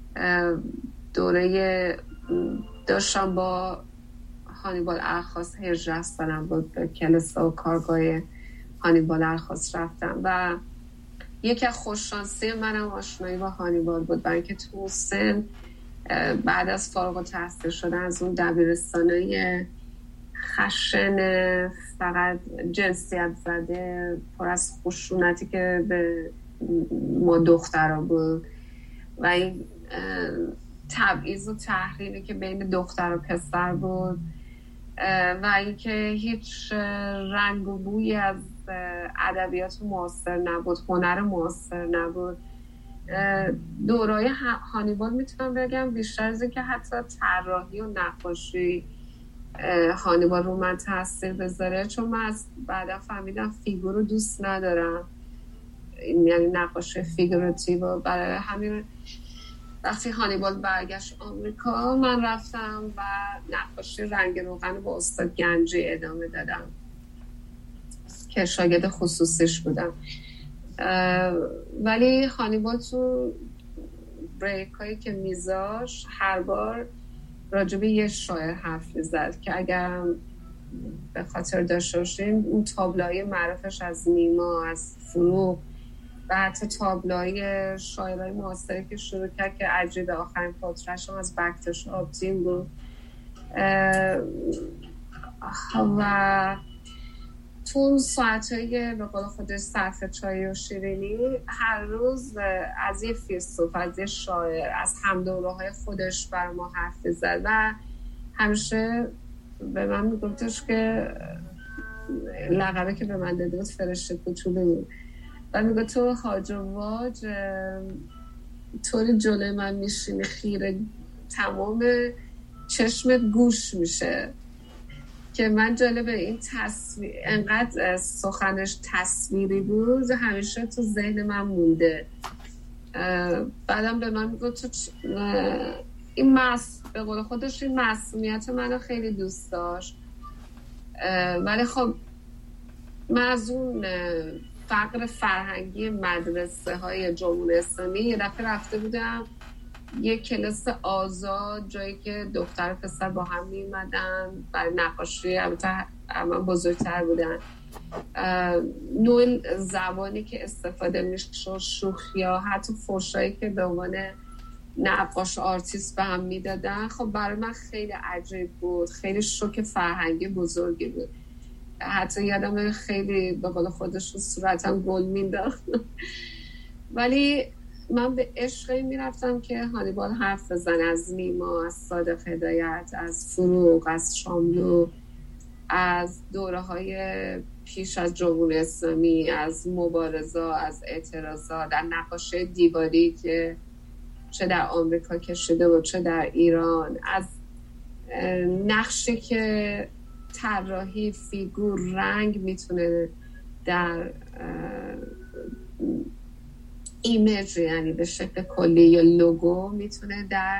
دوره داشتم با هانیبال ارخاص 18 سالم بود، به کلاس و کارگاه هانیبال ارخاص رفتم و یکی از خوششانسی منم آشنایی با هانیبال بود، برای اینکه تو سن بعد از فارغ التحصیل شدن از اون دبیرستانای خشن فقط جنسیت زده پر از خشونتی که به ما دخترها بود و این تبعیض و تحریمی که بین دختر و پسر بود و اینکه هیچ رنگ و بویی از ادبیات معاصر نبود، هنر معاصر نبود. دورای هانیبال میتونم بگم بیشتر از اینکه حتی طراحی و نقاشی هانیبال رو من تاثیر بذاره، چون من از بعدا فهمیدم فیگور رو دوست ندارم، یعنی نقاشی فیگوراتیو، و برای همین وقتی هانیبال برگشت آمریکا من رفتم و نقاشی رنگ روغن با استاد گنجی ادامه دادم که شاگرد خصوصیش بودم. ولی هانیبال تو بریک هایی که میذاش هر بار راجب یه شاعر حرف میزد که اگر به خاطر داشته باشین اون تابلوهای معروفش از نیما، از فروغ و حتی تابلوهای شاعرهای معاصری که شروع کرد که عجیب آخرین پورتره‌ش از بکتش آبدین بود و تو اون ساعتهای به قول خودش صرف چای و شیرینی هر روز از یه فیلسوف، از یه شاعر، از همدوره‌های خودش بر ما حرف زد و همیشه به من میگفتش که لقبه که به من داده بود فرشته کوچولو بود و میگه تو هاج و واج طوری جلوی من میشینی خیره تمام چشمت گوش میشه که من جالبه این تصویر انقدر سخنش تصویری بود همیشه تو ذهن من مونده. بعدم به من میگه تو این به قول خودش این معصومیت منو خیلی دوست داشت، ولی خب من از اون فقر فرهنگی مدرسه های جمهوری اسلامی یه دفعه رفته بودم یه کلاس آزاد، جایی که دختر و پسر با هم میمدن برای نقاشی، البته من بزرگتر بودن. نوع زبانی که استفاده میشه، شوخی ها، حتی فحشایی که به عنوان نقاش آرتیست به هم میدادن، خب برای من خیلی عجیب بود، خیلی شوک فرهنگی بزرگی بود. حتی یادم خیلی به قول خودش صورتم گل مینداخت. ولی من به عشقی میرفتم که هانیبال حرف بزنه از نیما، از صادق هدایت، از فروغ، از شاملو، از دوره های پیش از جمهوری اسلامی، از مبارزا، از اعتراضا در نقاشی دیواری که چه در آمریکا کشیده و چه در ایران، از نقشی که طراحی فیگور رنگ میتونه در ایمیج، یعنی به شکل کلی یا لوگو میتونه در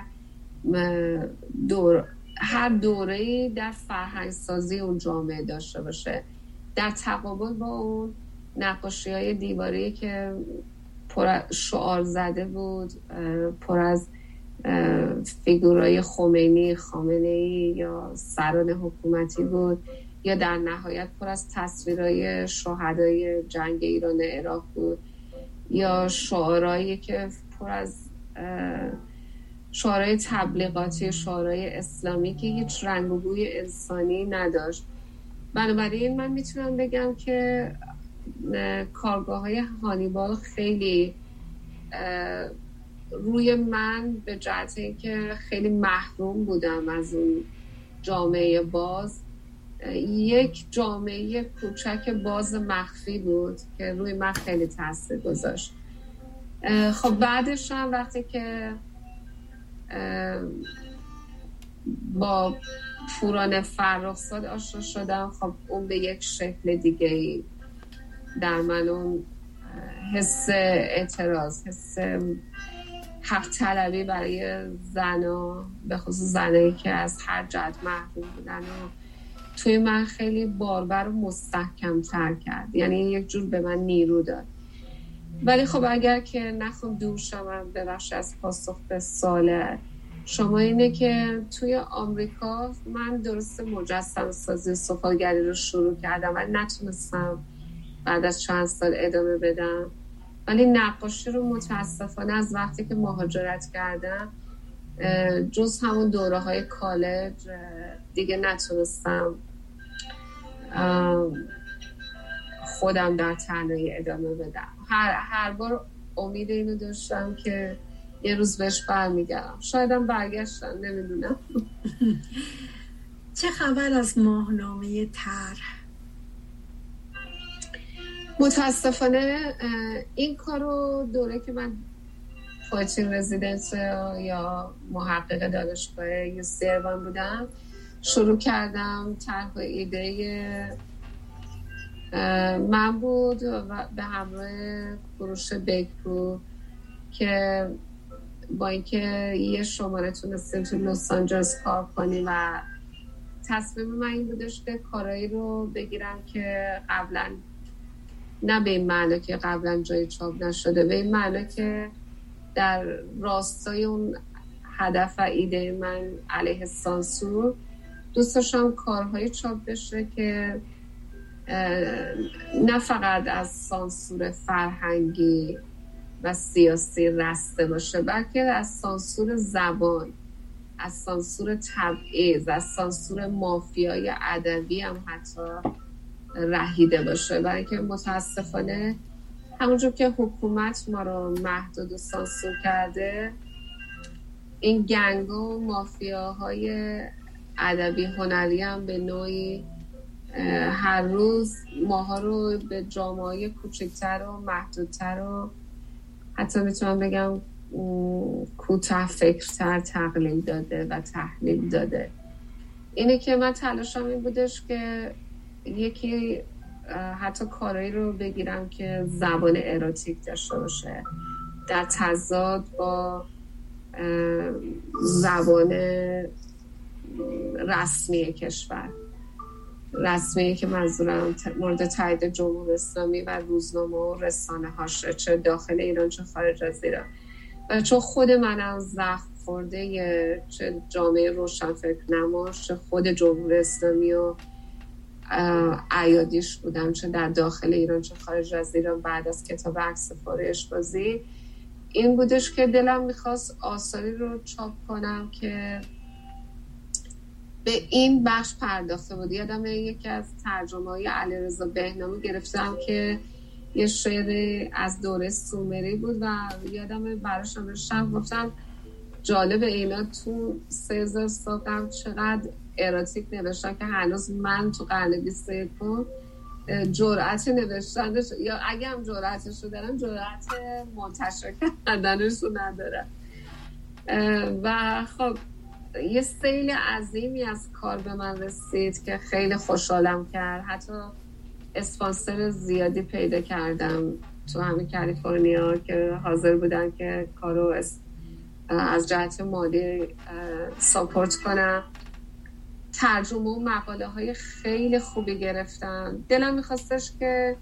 هر دوره‌ای در فرهنگ سازی اون جامعه داشته باشه، در تقابل با اون نقاشی‌های دیواری که پر شعار زده بود، پر از فیگورای خامنه‌ای یا سران حکومتی بود، یا در نهایت پر از تصویرهای شهدای جنگ ایران عراق بود، یا شعارهایی که پر از شعارهای تبلیغاتی، شعارهای اسلامی که هیچ رنگ و بوی انسانی نداشت. بنابراین من میتونم بگم که کارگاه‌های هانیبال خیلی روی من به جهت اینکه خیلی محروم بودم از اون جامعه باز، یک جامعه کوچک باز مخفی بود که روی من خیلی تاثیر گذاشت. خب بعدش هم وقتی که با پوران فرخزاد آشنا شدم، خب اون به یک شکل دیگه در من اون حس اعتراض، حس حق طلبی برای زنا، به خصوص زنایی که از هر جهت محروم بودن و توی من خیلی باربر و مستحکم تر کرد، یعنی یک جور به من نیرو داد. ولی خب اگر که نخوام دور شم ببخش از پاسخ به سوال شما، اینه که توی آمریکا من درست مجسم سازی سفالگری رو شروع کردم ولی نتونستم بعد از چند سال ادامه بدم. ولی نقاشی رو متاسفانه از وقتی که مهاجرت کردم جز همون دوره های کالج دیگه نتونستم خودم در تنهایی ادامه بدم. هر بار امید اینو داشتم که یه روز بهش برمیگردم، شایدم برگشتم، نمیدونم. چه خبر از ماهنامه طرح؟ متاسفانه این کارو دوره که من پویتری رزیدنس یا محقق دانشگاه یوسیروان بودم شروع کردم. طرح ایده من بود و به همراه فروش بیکپو که با اینکه یه شماره تونستیم تو لس آنجلس کار کنیم و تصمیم من این بودش که کارایی رو بگیرم که قبلا، نه به این معنی که قبلا جای چاپ نشده، به این معنی که در راستای اون هدف و ایده من علیه سانسور دوست داشتم کارهای چاپ بشه که نه فقط از سانسور فرهنگی و سیاسی رسته باشه، بلکه از سانسور زبان، از سانسور تبعیض، از سانسور مافیای ادبی هم حتی رهیده باشه. برای که متاسفانه همونجور که حکومت ما رو محدود و سانسور کرده، این گنگ و مافیاهای ادبی هنری هم به نوعی هر روز ماها رو به جامعه کوچکتر و محدودتر و حتی میتونم بگم کوتاه فکرتر تقلیل داده و تحلیل داده. اینه که من تلاشم این بودش که یکی حتی کارایی رو بگیرم که زبان اروتیک داشته باشه در تضاد با زبان رسمی کشور، رسمی که منظورم مورد تایید جمهوری اسلامی و روزنامه و رسانه هاشه، چه داخل ایران چه خارج از ایران. و چون خود منم زخم خورده چه جامعه روشنفکر نماش، چه خود جمهوری اسلامی و عیادیش بودم، چه در داخل ایران چه خارج از ایران، بعد از کتاب عکس فارش بازی این بودش که دلم میخواست آثاری رو چاپ کنم که به این بخش پرداخته بود. یادم یکی از ترجمه‌های علیرضا بهنامی گرفتم که یه شعر از دوره سومری بود و یادم براش نوشتم، گفتم جالبه اینا تو 3000 سال قبل چقدر اروتیک نوشتن که هنوز من تو قرن 21 جرأت نوشتنش، یا اگه هم جرأتش رو دارم جرأت منتشر کردنش رو ندارم. و خب یه سیل عظیمی از کار به من رسید که خیلی خوشحالم کرد. حتی اسپانسر زیادی پیدا کردم تو همین کالیفرنیا که حاضر بودن که کارو از جهت مالی ساپورت کنم. ترجمه و مقاله های خیلی خوبی گرفتم. دلم میخواستش که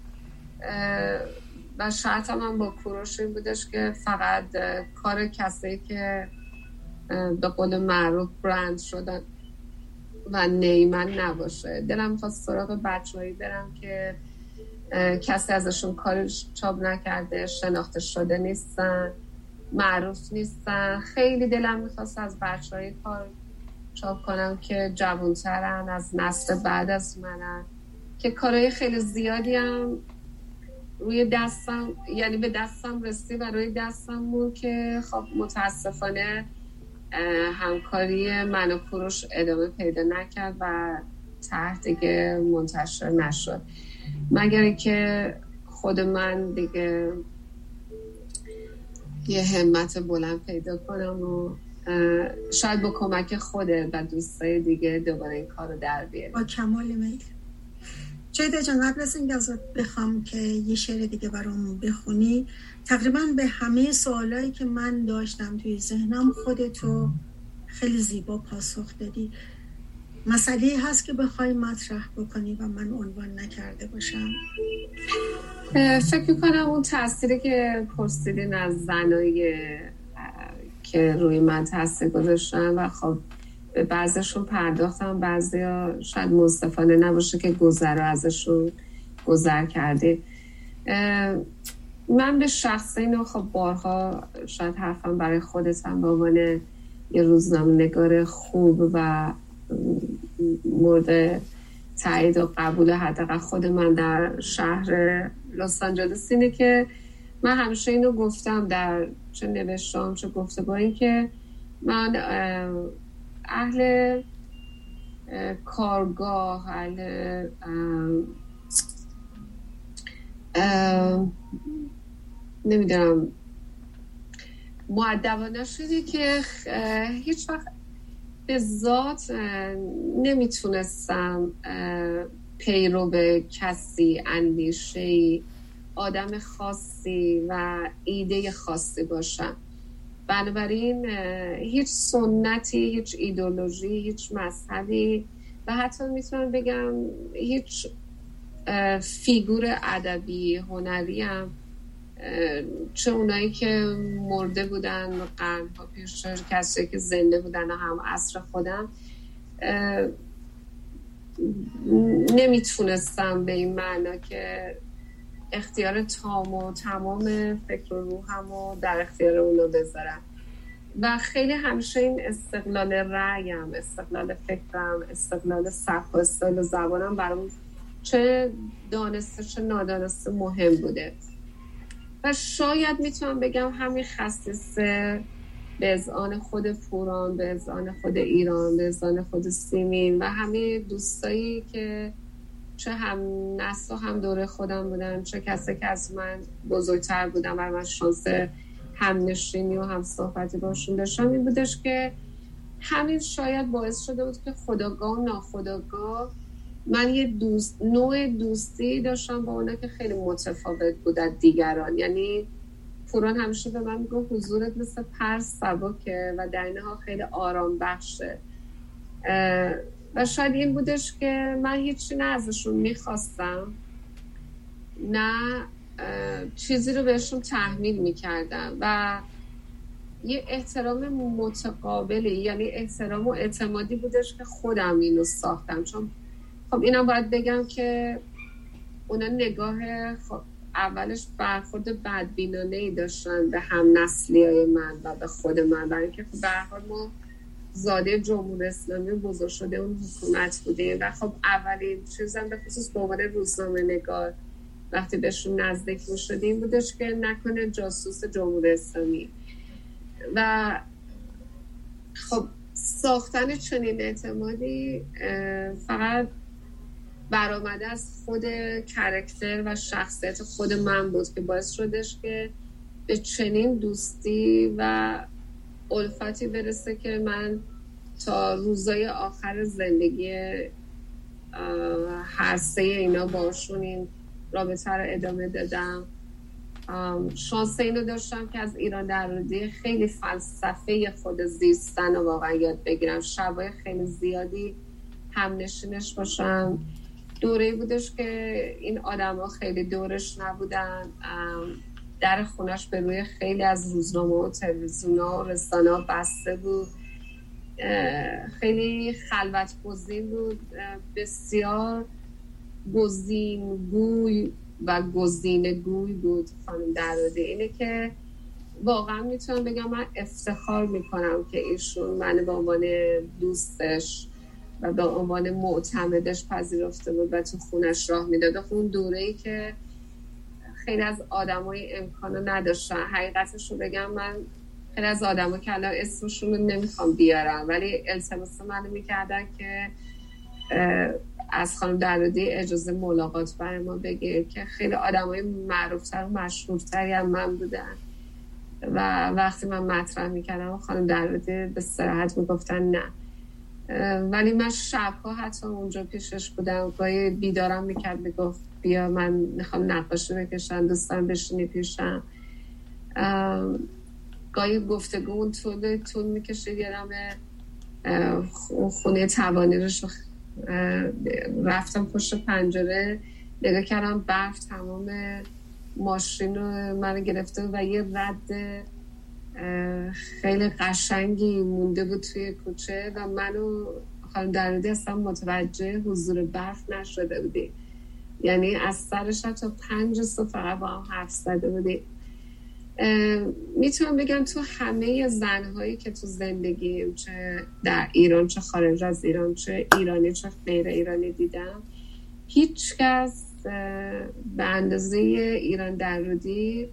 و شرطم هم با کوروش این بودش که فقط کار کسی که به قول معروف برند شدن و نیمن نباشه. دلم میخواست سراغ بچه‌هایی برم که کسی ازشون کار چاپ نکرده، شناخته شده نیستن، معروف نیستن. خیلی دلم میخواست از بچه‌های کار چاپ کنم که جوانترن، از نسل بعد از منن، که کارهای خیلی زیادی هم روی دستم، یعنی به دستم رسید و روی دستم بود که خب متاسفانه همکاری من و کوروش ادامه پیدا نکرد و طرح دیگه منتشر نشد، مگر اینکه خود من دیگه یه همت بلند پیدا کنم و شاید با کمک خودت و دوستای دیگه دوباره این کار رو در بیاریم. با کمال میل. جیده جان، قبل از این ازت بخوام که یه شعر دیگه برام بخونی، تقریبا به همه سوالایی که من داشتم توی ذهنم خودتو خیلی زیبا پاسخ دادی. مسئله هست که بخوای مطرح بکنی و من عنوان نکرده باشم؟ فکر میکنم اون تأثیری که پرسیدین از زنایی که روی من تأثیر گذاشتن و خب به بعضیشون پرداختم، بعضی ها شاید منصفانه نباشه که گذر ازشون گذر کرده. من به شخص اینو خب بارها شاید حرفم برای خودتم به عنوان یه روزنامه‌نگار خوب و مورد تایید و قبول حداقل خود من در شهر لس آنجلس اینه که من همیشه اینو گفتم در چه نوشتم چه گفتگویی که من اهل کارگاه، اهل نمیدونم مؤدبانه شده که هیچ وقت به ذات نمیتونستم پیرو به کسی، اندیشه آدم خاصی و ایده خاصی باشم. بنابراین هیچ سنتی، هیچ ایدئولوژی، هیچ مذهبی و حتی میتونم بگم هیچ فیگور ادبی هنری هم، چه اونایی که مرده بودن قرنها پیش، کسایی که زنده بودن هم عصر خودم، نمیتونستم به این معنا که اختیار تام و تمام فکر و روحم رو در اختیار اونو بذارم و خیلی همیشه این استقلال رأیم، استقلال فکرم، استقلال سبک و استایل زبانم برام چه دانسته چه نادانسته مهم بوده و شاید میتونم بگم همین خصیصه به اذعان خود پوران، به اذعان خود ایران، به اذعان خود سیمین و همه دوستایی که چه هم نسل و هم دوره خودم بودن، چه کسی که از من بزرگتر بودن و من شانس هم نشینی و هم صحبتی باشون داشتم، این بودش که همین شاید باعث شده بود که خودآگاه و ناخودآگاه من یه نوع دوستی داشتم با اونا که خیلی متفاوت بود از دیگران. یعنی پوران همیشه به من میگه حضورت مثل پرس سبکه و در این حال خیلی آرام بخشه و شاید این بودش که من هیچی نه ازشون میخواستم نه چیزی رو بهشون تحمیل میکردم و یه احترام متقابلی، یعنی احترام و اعتمادی بودش که خودم اینو ساختم. چون خب اینم باید بگم که اونا نگاه اولش برخورد بدبینانه‌ای داشتن به هم نسلیای من و به خود من، برای اینکه خب به هر حال ما زاده جمهوری اسلامی بزرگ شده اون حکومت بودیم و خب اولین چیزم به خصوص به عنوان روزنامه‌نگار وقتی بهشون نزدیک می‌شدیم بودش که نکنه جاسوس جمهوری اسلامی و خب ساختن چنین اعتمادی فقط برآمده از خود کاراکتر و شخصیت خود من بود که باعث شدش که به چنین دوستی و الفتی برسه که من تا روزای آخر زندگی هر سه اینا باشون این رابطه رو ادامه دادم. شانس اینو داشتم که از ایران درآمدی خیلی فلسفه خود زیستن رو واقعا یاد بگیرم، شبای خیلی زیادی هم نشینش باشم. دوره‌ای بودش که این آدم ها خیلی دورش نبودن، در خونش به روی خیلی از روزنامه و تلویزیون ها و رسانه ها بسته بود، خیلی خلوت گزین بود، بسیار گزینگوی و گزینگوی بود خانم درآمدی. اینه که واقعا میتونم بگم من افتخار میکنم که ایشون من به عنوان دوستش و به عنوان معتمدش پذیرفته بود و تو خونش راه میداد. اون دوره‌ای که خیلی از آدمای امکانو نداشتن، حقیقتش رو بگم من خیلی از آدما که الان اسمشون رو نمیخوام بیارم ولی التماس منو میکردن که از خانم درآمدی اجازه ملاقات برای ما بگیر، که خیلی آدمای معروفتر و مشهورتری هم من بودن و وقتی من مطرح میکردم خانم درآمدی به صراحت میگفتن نه. ولی من شبها حتی اونجا پیشش بودم، گاهی بیدارم میکرد میگفت بیا من میخوام نقاشی بکشم، دوستان بشینی پیشم. گاهی گفتگو اون طول میکشید. یادمه خونه توانیرش رفتم پشت پنجره نگاه کردم، برف تمام ماشین رو من گرفته و یه رد خیلی قشنگی مونده بود توی کوچه و منو خانم درودی اصلا متوجه حضور برف نشده بودی. یعنی از سرش تا 5 صبح فقط با هم حرف زده بودی. میتونم بگم تو همه زنهایی که تو زندگیم، چه در ایران چه خارج از ایران، چه ایرانی چه غیر ایرانی دیدم، هیچ کس به اندازه ایران درودی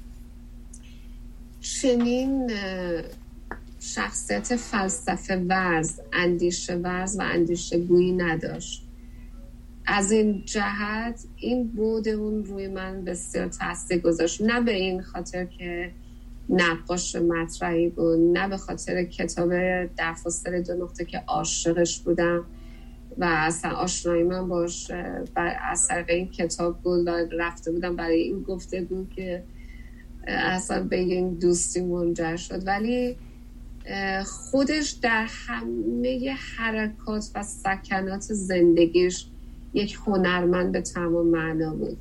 چنین شخصیت فلسفه ورز، اندیشه ورز و اندیشه گویی نداشت. از این جهت این بود اون روی من بسیار تاثیر گذاشت، نه به این خاطر که نقاش مطرحی بود، نه به خاطر کتاب در فاصله 2 نقطه که عاشقش بودم و اصلا آشنایی من باش از طریق این کتاب بود و رفته بودم برای این گفتگو که اصلا به این دوستی منجر شد، ولی خودش در همه حرکات و سکنات زندگیش یک هنرمند به تمام معنا بود.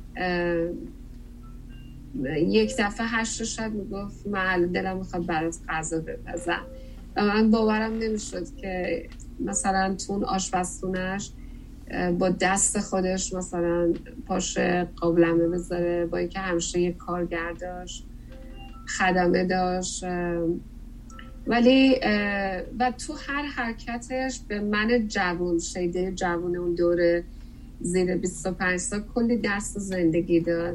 یک دفعه 8 شب میگفت من دلم میخواد برات غذا بپزم و من باورم نمیشد که مثلا تو اون آشپزخونه‌اش با دست خودش مثلا پاش قابلمه بذاره، با اینکه همیشه یک کارگر داشت، خدمه داشت، ولی و تو هر حرکتش به من جوان، شیده جوان اون دوره زیر 25 سال کلی درس زندگی داد.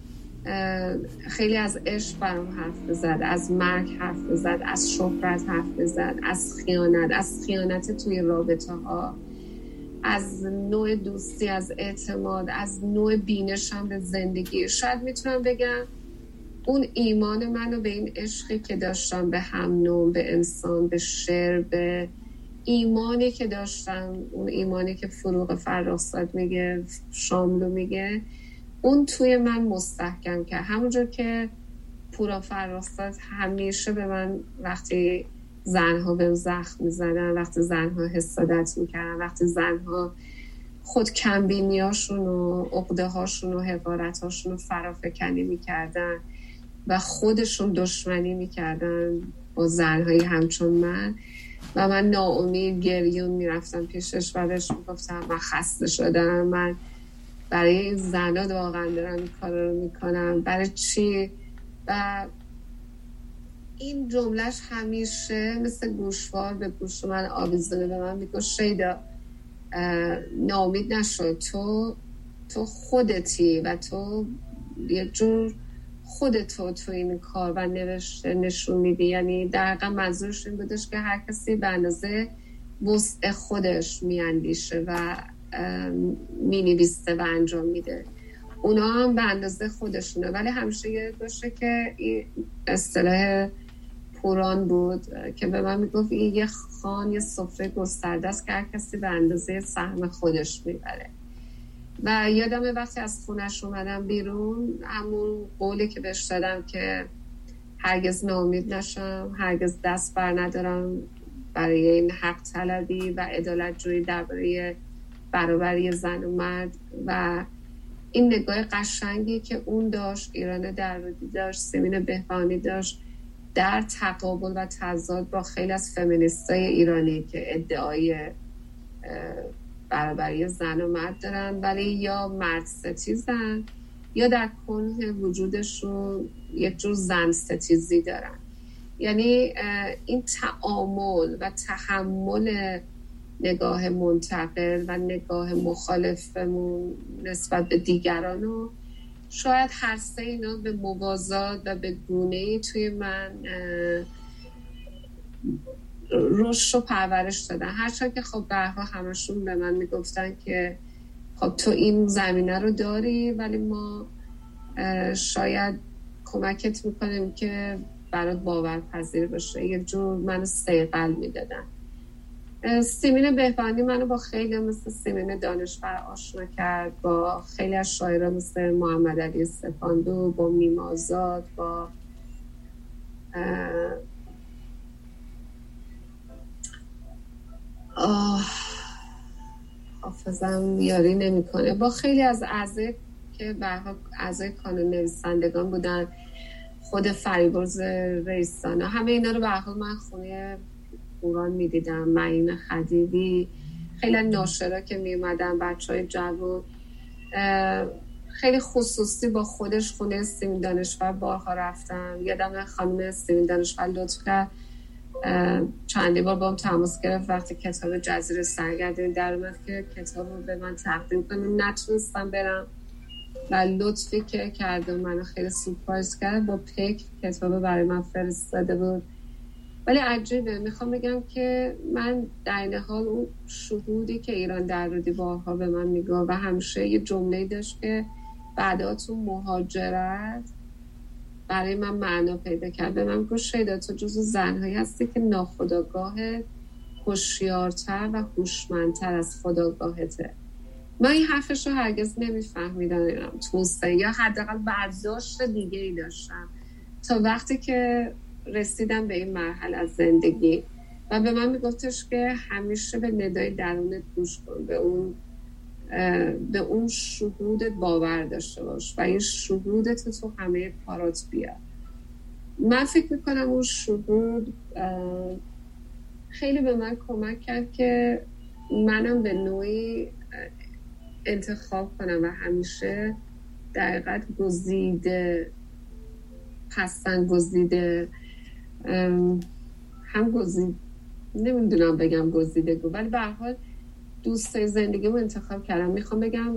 خیلی از عشق برام حرف بزد، از مرگ حرف بزد، از شهرت حرف بزد، از خیانت توی رابطه ها، از نوع دوستی، از اعتماد، از نوع بینشم به زندگی. شاید میتونم بگم اون ایمان منو به این عشقی که داشتم به هم نوع، به انسان، به شعر، به ایمانی که داشتم، اون ایمانی که فروغ فرخزاد میگه، شاملو میگه، اون توی من مستحکم کرد. همونجور که پورا فرخزاد همیشه به من وقتی زنها بهم زخم میزدن، وقتی زنها حسادت میکردن، وقتی زنها خود کمبینیاشون و عقده هاشون و حقارت هاشون رو فرافکنی میکردن و خودشون دشمنی میکردن با زنهایی همچون من و من ناامید گریون میرفتم پیشش و بهش میگفتم من خسته شدم، من برای این زنها واقعا دارم این کار رو میکنم، برای چی؟ و این جملهش همیشه مثل گوشوار به گوش من آویزونه. به من میگه شیدا ناامید نشو، تو خودتی و تو یه جور خودتو تو این کار و نوشته نشون میدی. یعنی دقیقا منظورش این بودش که هر کسی به اندازه وسع خودش میاندیشه و مینویسه و انجام میده، اونا هم به اندازه خودشونه. ولی همیشه یاد باشه که این اصطلاح پوران بود که به من میگفت این یه خان، یه سفره گسترده است که هر کسی به اندازه سهم خودش میبره. و یادم وقتی از خونش اومدم بیرون، همون قولی که بهش دادم که هرگز ناامید نشم، هرگز دست بر ندارم برای این حق طلبی و عدالت جویی درباره برابری زن و مرد و این نگاه قشنگی که اون داشت، ایران درودی داشت، سیمین بهبانی داشت، در تقابل و تضاد با خیلی از فمینیستای ایرانی که ادعای برابری زن و مرد دارن ولی یا مرد ستیزن یا در کنه وجودشون یک جور زن ستیزی دارن. یعنی این تعامل و تحمل نگاه منتقل و نگاه مخالفمون نسبت به دیگران و شاید هر سه اینا به موازات و به گونه‌ای توی من رشد و پرورش دادن. هرچند که خب برها همشون به من میگفتن که خب تو این زمینه رو داری ولی ما شاید کمکت میکنیم که برات باورپذیر باشه. یه جور منو صیقل میدادن. سیمین بهبانی منو با خیلی مثل سیمین دانشور آشنا کرد، با خیلی از شاعران مثل محمد علی سپاندو، با میمازاد، با حافظم یاری نمیکنه. با خیلی از اعضای که به هر حال اعضای کانون نویسندگان بودن، خود فریبرز رئیسانا، همه اینا رو به هر حال من خونه قرآن میدیدم. معین خدیوی، خیلی ناشرا که میومدن، بچهای جوان، خیلی خصوصی با خودش خونه سیمین دانشور بارها رفتم. یادم خانم سیمین دانشور لطف کرد چندی بار با هم تماس گرفت وقتی کتاب جزیره سرگردانی در اومد که کتاب رو به من تقدیم کنم. نتونستم برم و لطفی که کرده منو خیلی سورپرایز کرد، با پیک کتاب برای من فرستاده بود. ولی عجیبه، میخوام بگم که من در این حال اون شهودی که ایران در رو دیوارها به من میگه و همیشه یه جمله داشت که بعدا تو مهاجرت برای من معنا پیدا کرد. به من گفت شیدا تو جزو زنهایی هستی که ناخودآگاهت هوشیارتر و هوشمندتر از خودآگاهته. من این حرفش رو هرگز نمیفهمیدم توسته، یا حداقل برداشت دیگه ای داشتم تا وقتی که رسیدم به این مرحله از زندگی و به من میگفتش که همیشه به ندای درونت گوش کن، به اون شهودت باور داشته باش و این شهودت تو همه کارات بیار. من فکر میکنم اون شهود خیلی به من کمک کرد که منم به نوعی انتخاب کنم و همیشه دقیقاً گزیده، پسند گزیده، هم گزیده، نمیدونم بگم گزیده گو، ولی به هر حال دوستای زندگیمو انتخاب کردم. میخوام بگم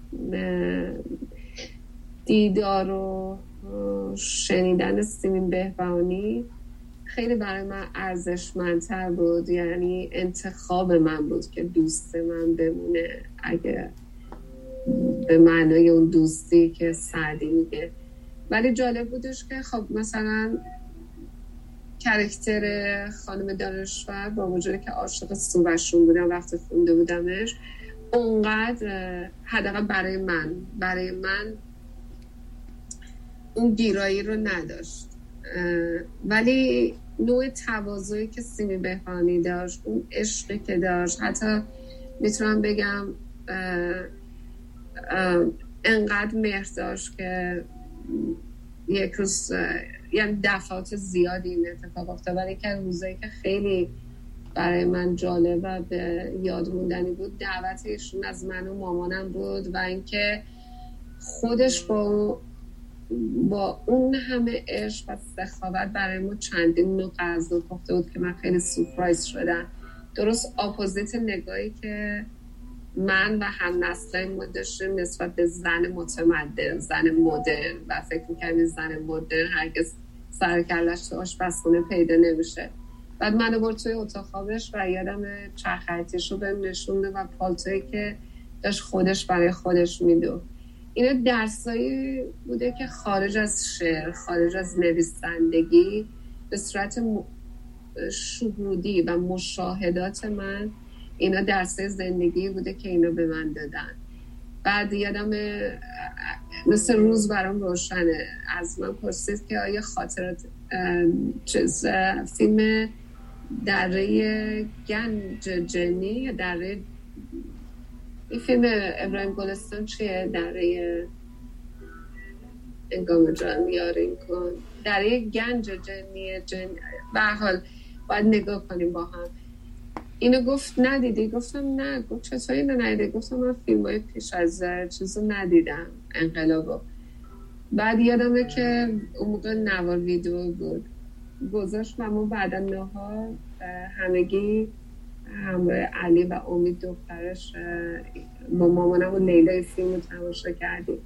دیدار و شنیدن سیمین بهبهانی خیلی برای من ارزشمندتر بود، یعنی انتخاب من بود که دوست من بمونه، اگه به معنای اون دوستی که سعدی میگه. ولی جالب بودش که خب مثلا کرکتر خانم دانشور با وجودی که عاشق سووشون بودم وقتی خونده بودمش، اونقدر حداقل برای من اون گیرایی رو نداشت. ولی نوع تواضعی که سیمین بهبهانی داشت، اون عشقی که داشت، حتی میتونم بگم انقدر مهر داشت که یک روز، یعنی دفعات زیادی این اتفاق افتاد، ولی که روزایی که خیلی برای من جالب و به یاد موندنی بود دعوت ایشون از من و مامانم بود و اینکه خودش با اون همه عشق و سخاوت برای ما چندین نوع غذا پخته بود که من خیلی سورپرایز شدم. درست اپوزیت نگاهی که من و هم نسلای ما داشتیم نسبت به زن متمدن، زن مدرن، و فکر می‌کردم زن مدرن هرگز سر کلش تو آشپزخونه پیدا نمیشه. بعد منو برد توی اتاق خوابش و یادم چرخیتش رو بهم نشونده و پالتویی که داشت خودش برای خودش میدو. اینا درسایی بوده که خارج از شعر، خارج از نویسندگی، به صورت شهودی و مشاهدات من اینا درسای زندگی بوده که اینا به من دادن. بعد یادم مثل روز برام روشنه، از من پرسید که آیا خاطرات فیلم دره گنج جنی یا دره، این فیلم ابراهیم گلستان چیه؟ دره انگام جان یارین کن، دره گنج جنی به هر حال باید نگاه کنیم با هم. اینو گفت ندیدی؟ گفتم نه. گفت چطور اینو ندیدی؟ گفتم من فیلمای پیش از چیزو ندیدم، انقلابو. بعد یادمه که اون موقع نوار ویدیو بود گذاشت و ما بعدا نهار همگی همراه علی و امید دخترش با مامانم و لیلا فیلم رو تماشا کردیم.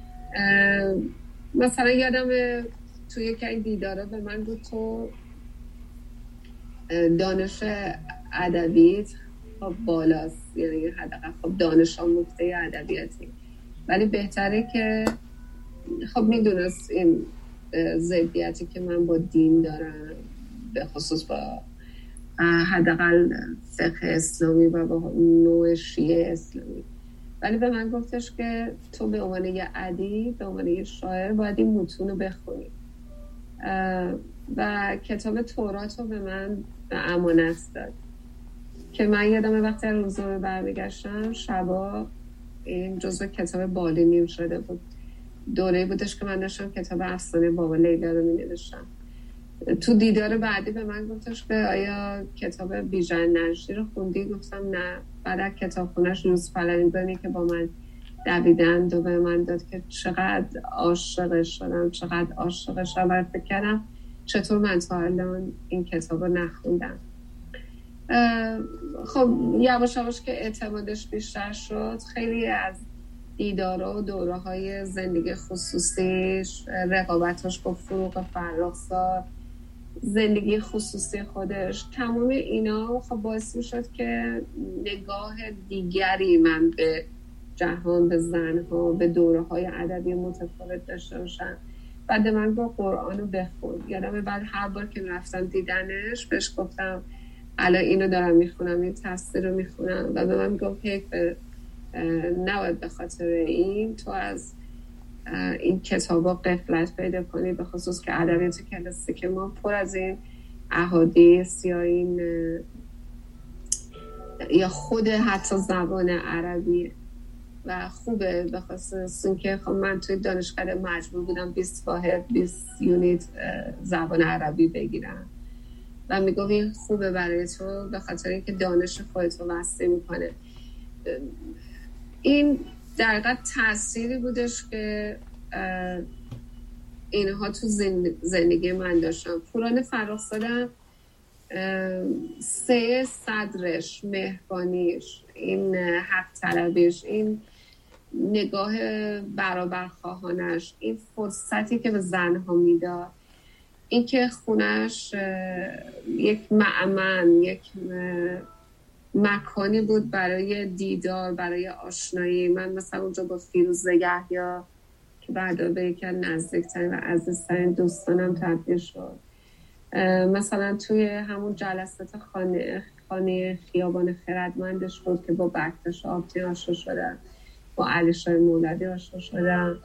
مثلا یادمه توی یکی این دیدارا به من گفت تو دانش ادبیات خب بالاست، یعنی حداقل خب دانش آموخته ادبیاتی، ولی بهتره که خب میدونست این ضدیتی که من با دین دارم، به خصوص با حداقل فقه اسلامی و با نوع شیعه اسلامی، ولی به من گفتش که تو به عنوان یه ادیب، به عنوان یه شاعر باید این متون رو بخونی و کتاب تورات رو به من امانت داد که من یادم وقتی از روزنامه برمیگشتم شبا این جزو کتاب بالینیم شده بود. دوره بودش که من داشتم کتاب افسانه بابا لیلا رو می‌نوشتم. تو دیدار بعدی به من گفتش که آیا کتاب بیژن نجدی رو خوندی؟ گفتم نه. بعد از کتابخونه‌اش روز فلنگانی که با من دویدند و به من داد که چقدر عاشقش شدم و فکر کردم چطور من تا الان این کتاب رو نخوندم. خب یواش یواش که اعتمادش بیشتر شد، خیلی از دیدارها و دوره‌های زندگی خصوصیش، رقابتش با فروغ فرخزاد، زندگی خصوصی خودش، تمام اینا خب باعث می‌شد که نگاه دیگری من به جهان، به زنها، به دوره‌های ادبی متفاوت داشته باشم. بعد من با قرآن رو بخون. یادم بعد هر بار که رفتم دیدنش بهش گفتم الان اینو دارم میخونم، این تفسیر رو میخونم و به من گفت نباید به خاطر این تو از این کتابا غفلت پیدا کنی، به خصوص که ادبیات کلاسیک ما پر از این احادیث یا این یا خود حتی زبان عربیه و خوبه، به خصوص اینکه خب من توی دانشکده مجبور بودم 20 واحد 20 یونیت زبان عربی بگیرم و میگم این خوبه برای تو به خاطر اینکه دانش خودت رو وسیع میکنه. این در حقیقت تأثیری بودش که اینها تو زندگی من داشتم. پوران فرخزاده سه صدرش، مهربانیش، این حق طلبیش، این نگاه برابرخواهانش، این فرصتی که به زنها میداد، این که خونش یک معمن، یک مکانی بود برای دیدار، برای آشنایی. من مثلا اونجا با فیروزه یحیی که بعدا به یکی از نزدیکترین و عزیزترین دوستانم تبدیل شد، مثلا توی همون جلسات خانه خیابان خردمندش بود که با بکتش آبتین آشنا شدم، با علیشای مولدی آشنا شدم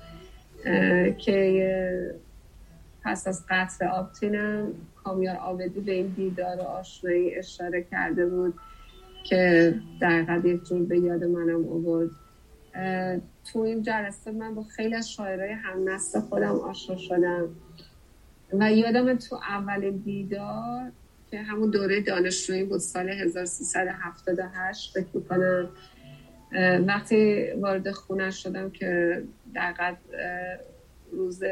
که پس از قطر آبتینم کامیار عابدی به این دیدار و آشنایی اشاره کرده بود که در حقیقت یک جور به یاد منم آورد. تو این جلسه من با خیلی از شاعرای هم نسل خودم آشنا شدم و یادم تو اولین دیدار که همون دوره دانشجویی بود سال 1378 فکر می‌کنم، وقتی وارد خونه شدم که در حقیقت روز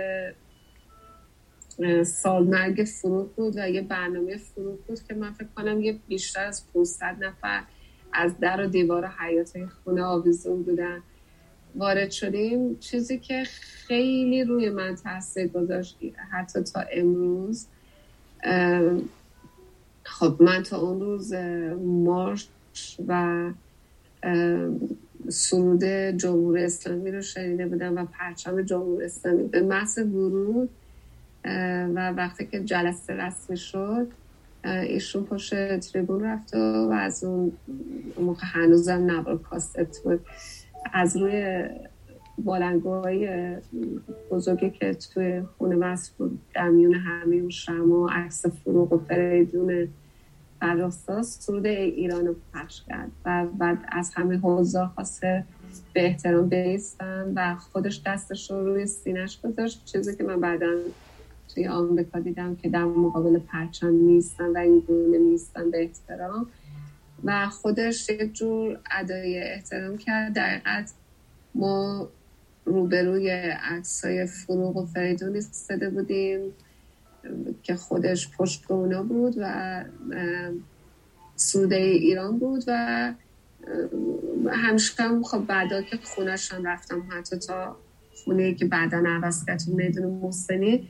سالمرگ فروغ بود و یه برنامه فروغ بود که من فکر کنم یه بیشتر از 500 نفر از در و دیوار حیاط خونه آویزون بودن. وارد شدیم، چیزی که خیلی روی من تاثیر گذاشت حتی تا امروز، خب من تا اون روز مارش و سرود جمهوری اسلامی رو شنیده بودم و پرچم جمهوری اسلامی. به محض ورود و وقتی که جلسه رسمی شد ایشون پشت تریبون رفت و از اون موقع هنوزم نوار کاست بود، از روی بالنگوهای بزرگی که توی خونه وصل بود در میون همه اون شمع و عکس فروغ و فریدون فرخزاد سرود ایران رو پخش کرد و بعد از همه حضار خواسته به احترام بایستن و خودش دستش رو روی سینه‌اش گذاشت، چیزی که من بعداً توی آمریکا دیدم که در مقابل پرچم نیستن و این گونه نیستن به احترام و خودش یک جور ادای احترام کرد. در حقیقت ما روبروی عکسای فروغ و فریدون ایستاده بودیم که خودش پشت به اونا بود و سروده ایران بود و همشکم خب بعدا که خونش هم رفتم، حتی تا خونه که بعدا عوض کرد تو میدون محسنی،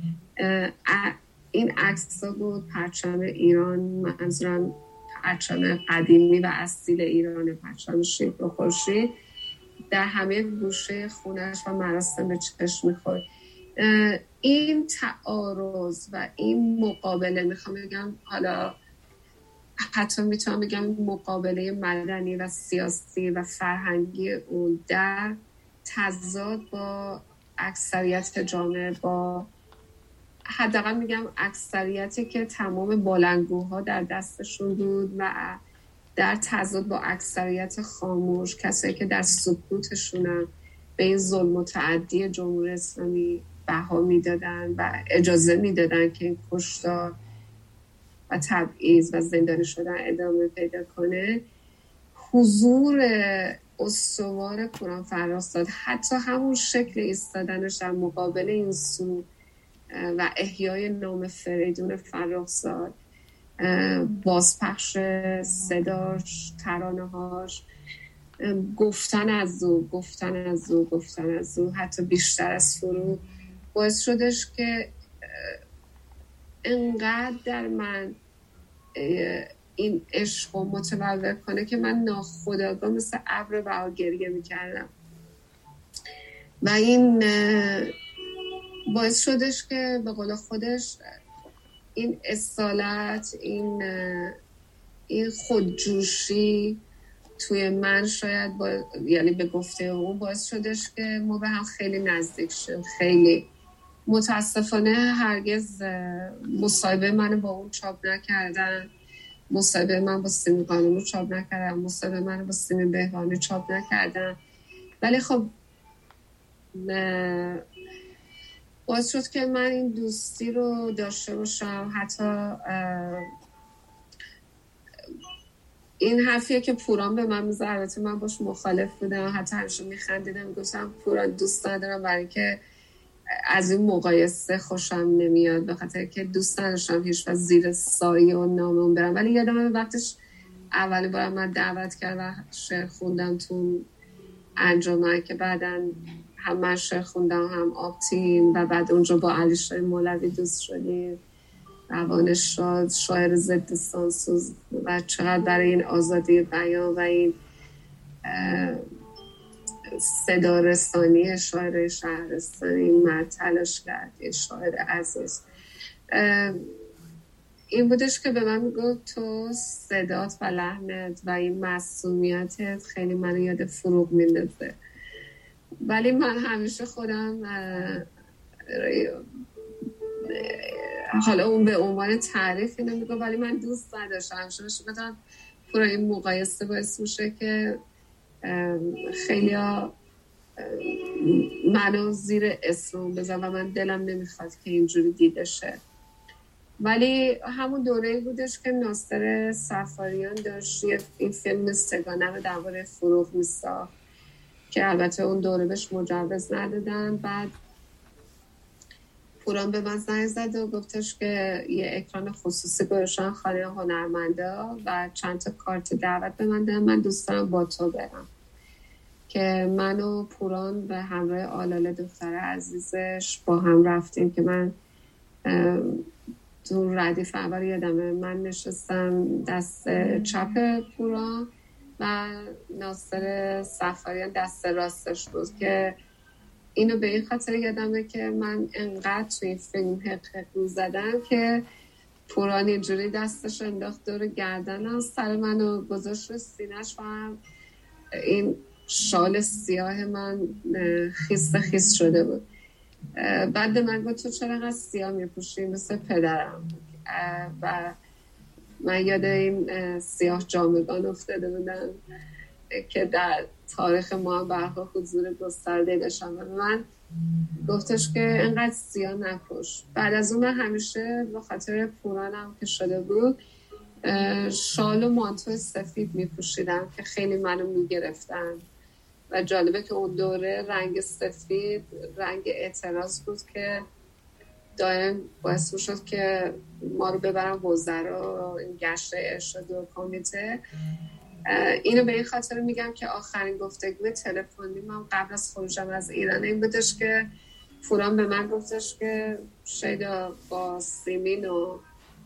این عکس ها بود پرچم ایران، منظورم پرچم قدیمی و اصیل ایران، پرچم شیب و خورشید در همه گوشه خونش و مراسم به چشم می‌خورد. این تعارض و این مقابله، میخوام بگم حالا حتی میتونم بگم مقابله مدنی و سیاسی و فرهنگی اون در تضاد با اکثریت جامعه، با حداقل میگم اکثریتی که تمام بلندگوها در دستشون بود و در تضاد با اکثریت خاموش، کسایی که در سکوتشونن به این ظلم متعدی جمهوری اسلامی بها میدادن و اجازه میدادن که این کشتار و تبعیض و زندانی شدن ادامه پیدا کنه، حضور استوار پوران فرخزاد، حتی همون شکل ایستادنش در مقابل این سو و احیای نام فریدون فرخزاد، بازپخش صداش، ترانه‌هاش، گفتن از او حتی بیشتر از فروغ، باعث شدش که انقدر در من این عشق رو متولد کنه که من ناخودآگاه مثل ابر بهار گریه میکردم و این باعث شدش که به قول خودش این اصالت، این خودجوشی توی من شاید یعنی به گفته اون باعث شدش که ما به هم خیلی نزدیک شد. خیلی متاسفانه هرگز مصاحبه منو با اون چاپ نکردن، مصاحبه من با سیمی قانونی چاپ نکردن، مصاحبه منو با سیمی بهبانی چاپ نکردن، ولی خب باعث شد که من این دوستی رو داشته باشم. حتی این حرفیه که پوران به من میزه، البته من باش مخالف بودم، حتی همیشه میخندیدم، میگفتم پوران دوست ندارم برای که از این مقایسه خوشم نمیاد، به خاطر که دوست نداشتم هیچ وقت زیر سایه و نامم برم. ولی یادم وقتش اولی بار من دعوت کرد و شعر خوندم تو انجمن که بعداً هم من شعر خوندم هم آبتین و بعد اونجا با علیشای مولوی دوست شدیم، روانش شاد، شاعر ضد سانسوز و چقدر برای این آزادی بیان و این صدا رسانی شاعر شهرستانی مرد تلاش کرد. یه شاعر عزیز این بودش که به من میگفت تو صدات و لحنت و این معصومیتت خیلی من یاد فروغ میندازه. ولی من همیشه خودم حالا اون به عنوان تعریف اینو میگه، ولی من دوست نداشتم. همیشه بدم پورا این مقایسه باعث میشه که خیلی ها منو زیر اسم بزن و من دلم نمیخواد که اینجوری دیده شه. ولی همون دوره‌ای بودش که ناصر سفاریان داشت این فیلم سگانه رو درباره فروغ میساخت که البته اون دوره بهش مجوز ندادن. بعد پوران به من زنگ زد و گفتش که یه اکران خصوصی گذاشتن خانه هنرمندا و چند تا کارت دعوت به من دادن، من دوست دارم با تو برم. که من و پوران به همراه آلاله دختر عزیزش با هم رفتیم که من تو ردیف اول یادمه من نشستم دست چپ پوران و ناصر سفاریان دست راستش بود. که اینو به این خاطر یادمه که من انقدر توی این فیلم حق زدم که پوران اینجوری دستش انداخت دور گردنم، سر منو گذاشت رو سینه‌ش و هم این شال سیاه من خیس شده بود. بعد من گفت تو چرا انقدر سیاه میپوشی مثل پدرم؟ و من یاد این سیاه جامگان افتاده بودم که در تاریخ ما هم برها حضور گسترده داشتم و من گفتش که انقدر سیاه نپوش. بعد از اون من همیشه به خاطر پورانم که شده بود شال و مانتو سفید میپوشیدم که خیلی منو میگرفتن و جالبه که اون دوره رنگ سفید رنگ اعتراض بود که دائم باعث میشد که ما رو ببرن وزرا و این گشت ارشاد و کمیته. اینو به این خاطر میگم که آخرین گفتگوی تلفنی من قبل از خروجم از ایران این بودش که پوران به من گفتش که شیدا با سیمین و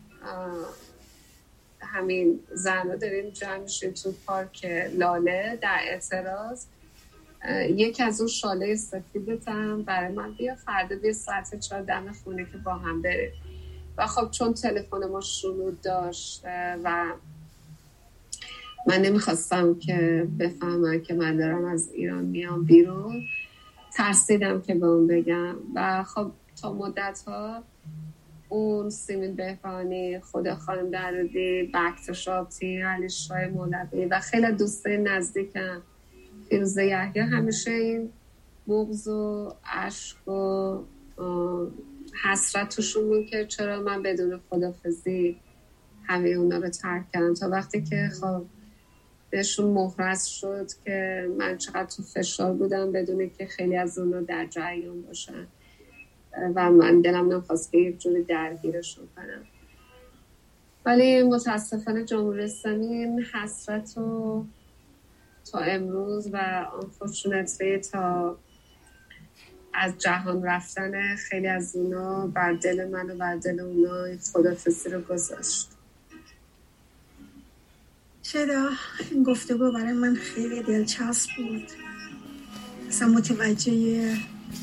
همین زنها داریم جمع میشیم تو پارک لاله در اعتراض، یکی از اون شاله سفیدتم برای من بیا فردا بیا ساعت 4 دم خونه که با هم بریم. و خب چون تلفن ما شنود داشت و من نمیخواستم که بفهمم که من دارم از ایران میام بیرون، ترسیدم که به اون بگم. و خب تا مدت ها اون سیمین بهبانی، خود خانم درودی، بکت شابتی، علی شای مولوی و خیلی دوستای نزدیکم، فیروزه یحیی، همیشه این بغض و عشق و حسرت توشون بود که چرا من بدون خدافظی همه اونا رو ترک کردم، تا وقتی که خب بهشون مهرس شد که من چقدر تو فشار بودم بدون که خیلی از اونا در جریان باشن و من دلم نمیخواست که یک جوری درگیرشون کنم. ولی متاسفانه جمهوری اسلامی این حسرت رو تا امروز و unfortunately تا از جهان رفتن خیلی از اونا بر دل من و بر دل اونا خدافظی رو گذاشت. شدا این گفتگو برای من خیلی دلچسب بود، اصلا متوجه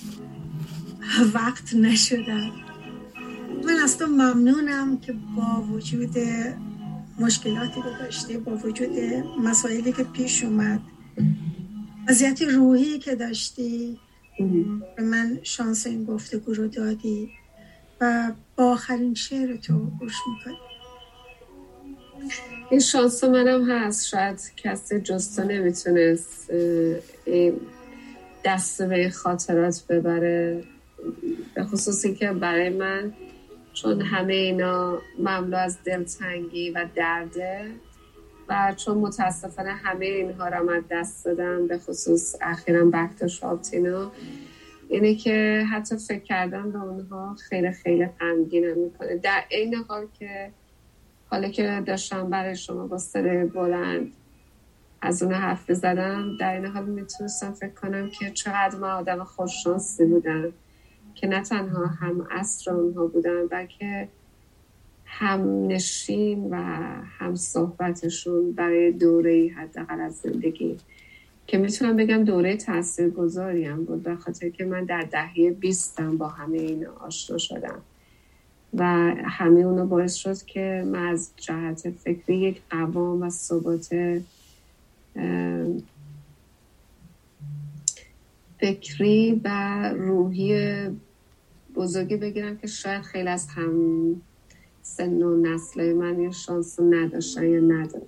وقت نشدم. من از تو ممنونم که با وجود مشکلاتی که داشتی، با وجود مسائلی که پیش اومد، وضعیت روحی که داشتی، به من شانس این گفتگو رو دادی و با آخرین شعر تو گوش میکنی. این شانس منم هست، شاید کسی جز تو نمیتونست دست به خاطرات ببره، به خصوصی که برای من چون همه اینا مملو از دلتنگی و درده و چون متاسفانه همه اینها را من دست دادم، به خصوص اخیراً بکت شابتینا، اینه که حتی فکر کردن به اونها خیلی خیلی غمگینم میکنه. در این حال که حالا که داشتم برای شما با صدای بلند از اون حرف زدم، در این حال میتونستم فکر کنم که چقدر من آدم خوششانسی بودم که نه تنها هم عصر اونها بودم بلکه هم نشین و هم صحبتشون برای دوره‌ای حداقل از زندگی که میتونم بگم دوره تاثیرگذاری هم بود، به خاطر که من در دهه 20 با همه اینا آشنا شدم و همه اونا باعث شد که من از جهت فکری یک قوام و ثبات فکری و روحی بزرگی بگیرم که شاید خیلی از هم سن و نسل من این شانس نداشتن یا ندارن.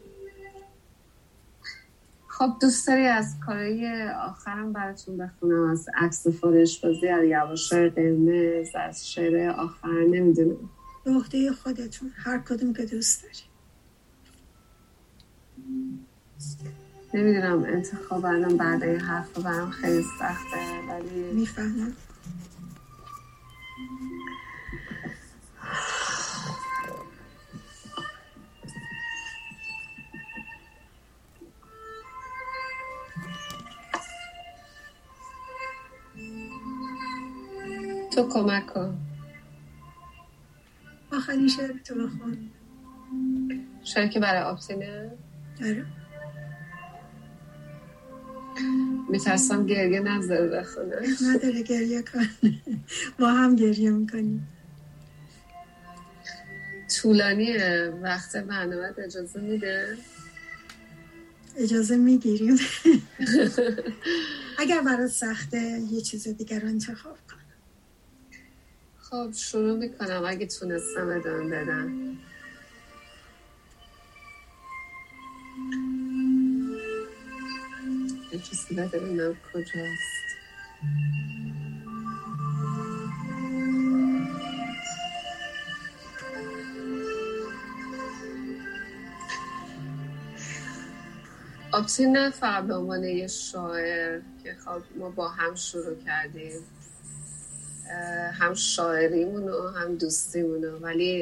خب دوست داری از کارهای آخرم براتون بخونم، از عکس فارش بازی، از یواشای قرمز، از شعر آخر، نمیدونم به عهده خودتون هر کدوم که دوست داری. نمیدونم انتخاب الان بعد این حرف برام خیلی سخته، ولی میفهمم. تو کمک کن. آخرین شعر تو بخون. شعر که برای آبتینه؟ آره. میترسم گریه نذاره بخونه. نداره گریه کن. با هم گریه میکنیم. طولانیه، وقت برنامه اجازه میده؟ اجازه میگیریم. اگر برات سخته یه چیز دیگر رو انتخاب کن. خب شروع میکنم اگه تونستم ادامه بدم. اجازه بده ببینم کجاست. آبتین نه فقط به عنوان یه شاعر که خب ما با هم شروع کردیم، هم شاعریمونو هم دوستیمونو، ولی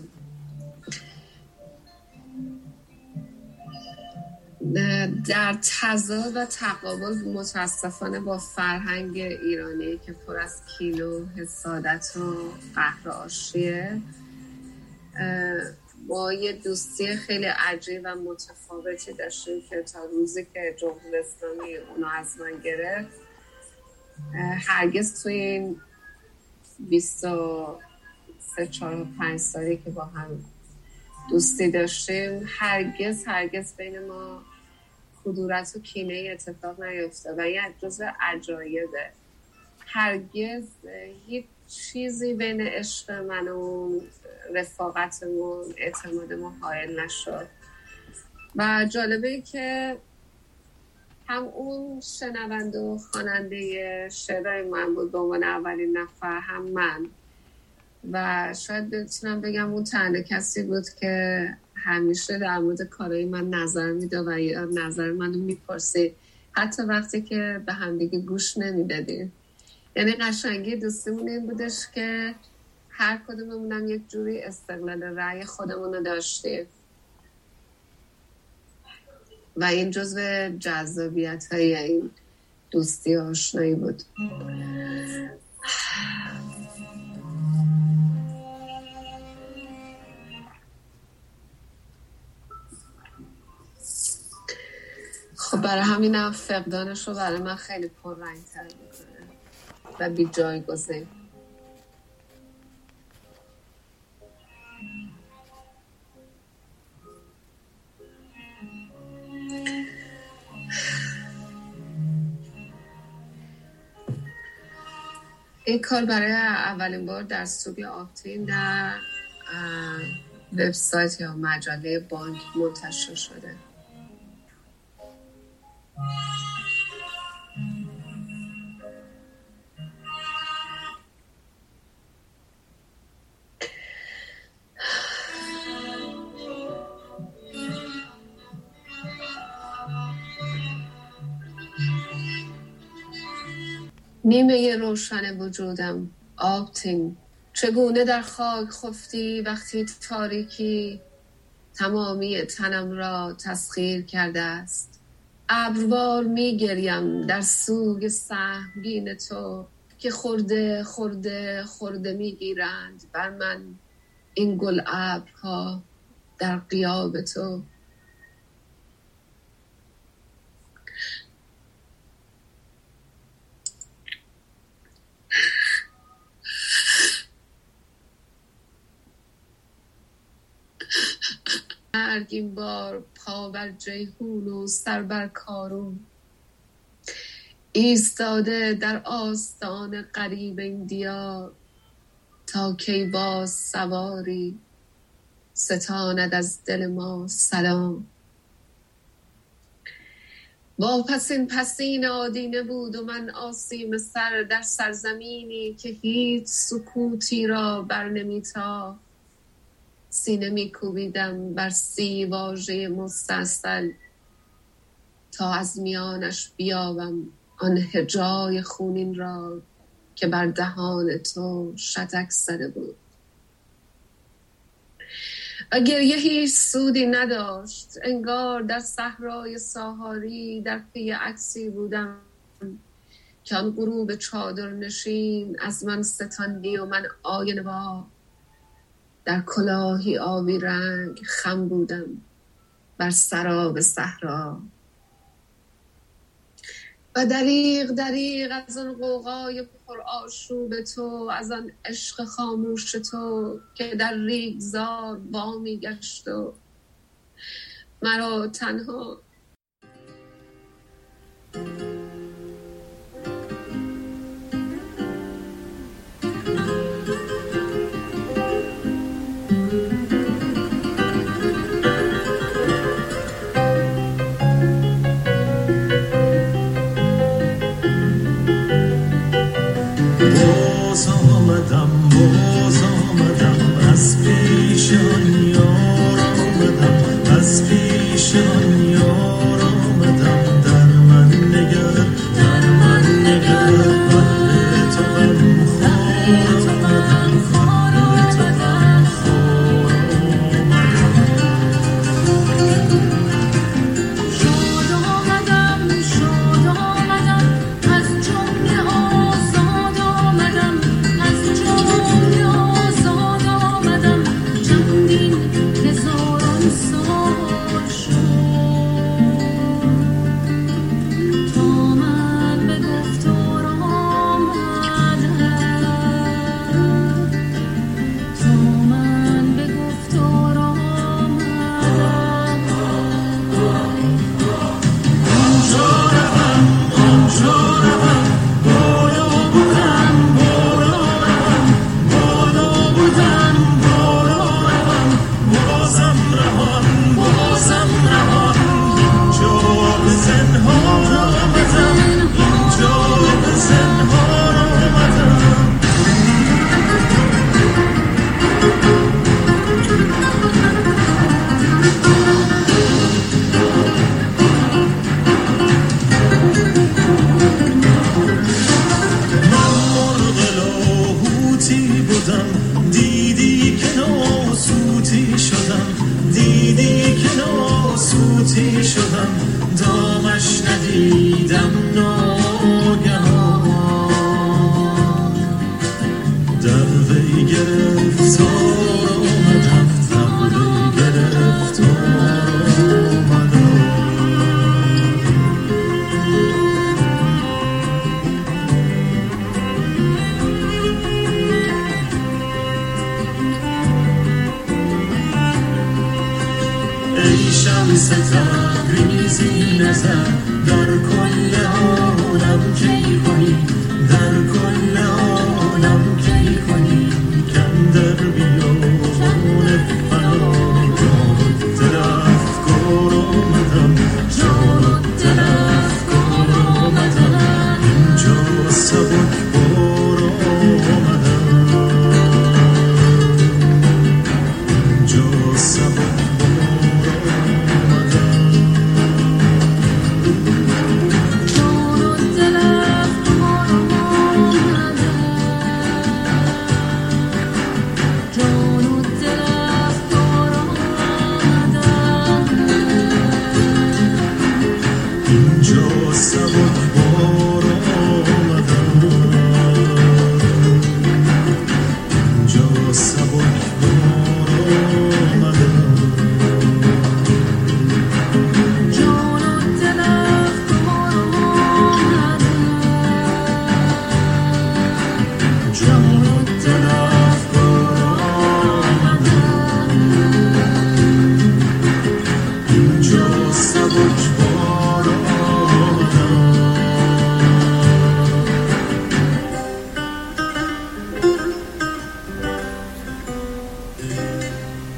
در تضاد و تقابل متاسفانه با فرهنگ ایرانی که پر از کین و حسادت و قهر و آشیه، ما یه دوستی خیلی عجیب و متفاوتی داشتیم که تا روزی که جمهوری اسلامی اونو از من گرفت هرگز توی این 23-4-5 سالی که با هم دوستی داشتیم هرگز بین ما کدورت و کینه اتفاق نیفتاد و یه جزء عجایبه. هرگز هیچ چیزی بین عشق من و رفاقتمون اعتمادمون حائل نشد. و جالبه که هم اون شنونده و خواننده شعرهای من بود به عنوان اولین نفر، هم من. و شاید بتونم بگم اون تنها کسی بود که همیشه در مورد کارهای من نظر میده و نظر منو میپرسید، حتی وقتی که به همدیگه گوش نمیدادیم. یعنی قشنگی دوستیمون این بودش که هر کدوممونم یک جوری استقلال رأی خودمونو داشتیم و این جزو جذابیت‌های این دوستی و آشنایی بود. خب برای همینم فقدانش رو برای من خیلی پررنگ‌تر میکنه و بی جایگزین. این کار برای اولین بار در استودیو آپتین در وبسایت یا مجله بانک منتشر شده. نیمه روشن وجودم آپتین، چگونه در خاک خفتی وقتی تاریکی تمامی تنم را تسخیر کرده است. ابروار می گریم در سوگ سهمگین تو که خورده خورده خورده می گیرند بر من این گل ابرها در غیاب تو. این بار پا بر جیهون و سر بر کارون، ایستاده در آستان غریب این دیار، تا کی باز سواری ستاند از دل ما سلام. واپسین پسین آدینه بود و من آسیم سر در سرزمینی که هیچ سکوتی را بر نمیتافت. سینه میکوبیدم بر 30 واژه مستاصل تا از میانش بیابم آن هجای خونین را که بر دهان تو شتک زده بود. و گریه هیچ سودی نداشت. انگار در صحرای ساحاری در پی عکسی بودم که آن غروب چادر نشین از من ستاندی و من آینه با در کلاهی آبی رنگ خم بودم بر سراب صحرا. و دریغ دریغ از آن غوغای پرآشوب تو، از آن عشق خاموش تو که در ریگزار وامی گشت و مرا تنها باز آمدم از پیش آن یار آمدم، از پیش آن یار آمدم. در من نگر من به تو غم خور آمدم، به تو غم خور آمدم. شاد آمدم از جمله آزاد آمدم، از جمله آزاد آمدم. چندین شدم دامش ندیدم ناگهان در وی گرفتار آمدم در وی گرفتار آمدم ای شمس تبریزی نظر در کل عالم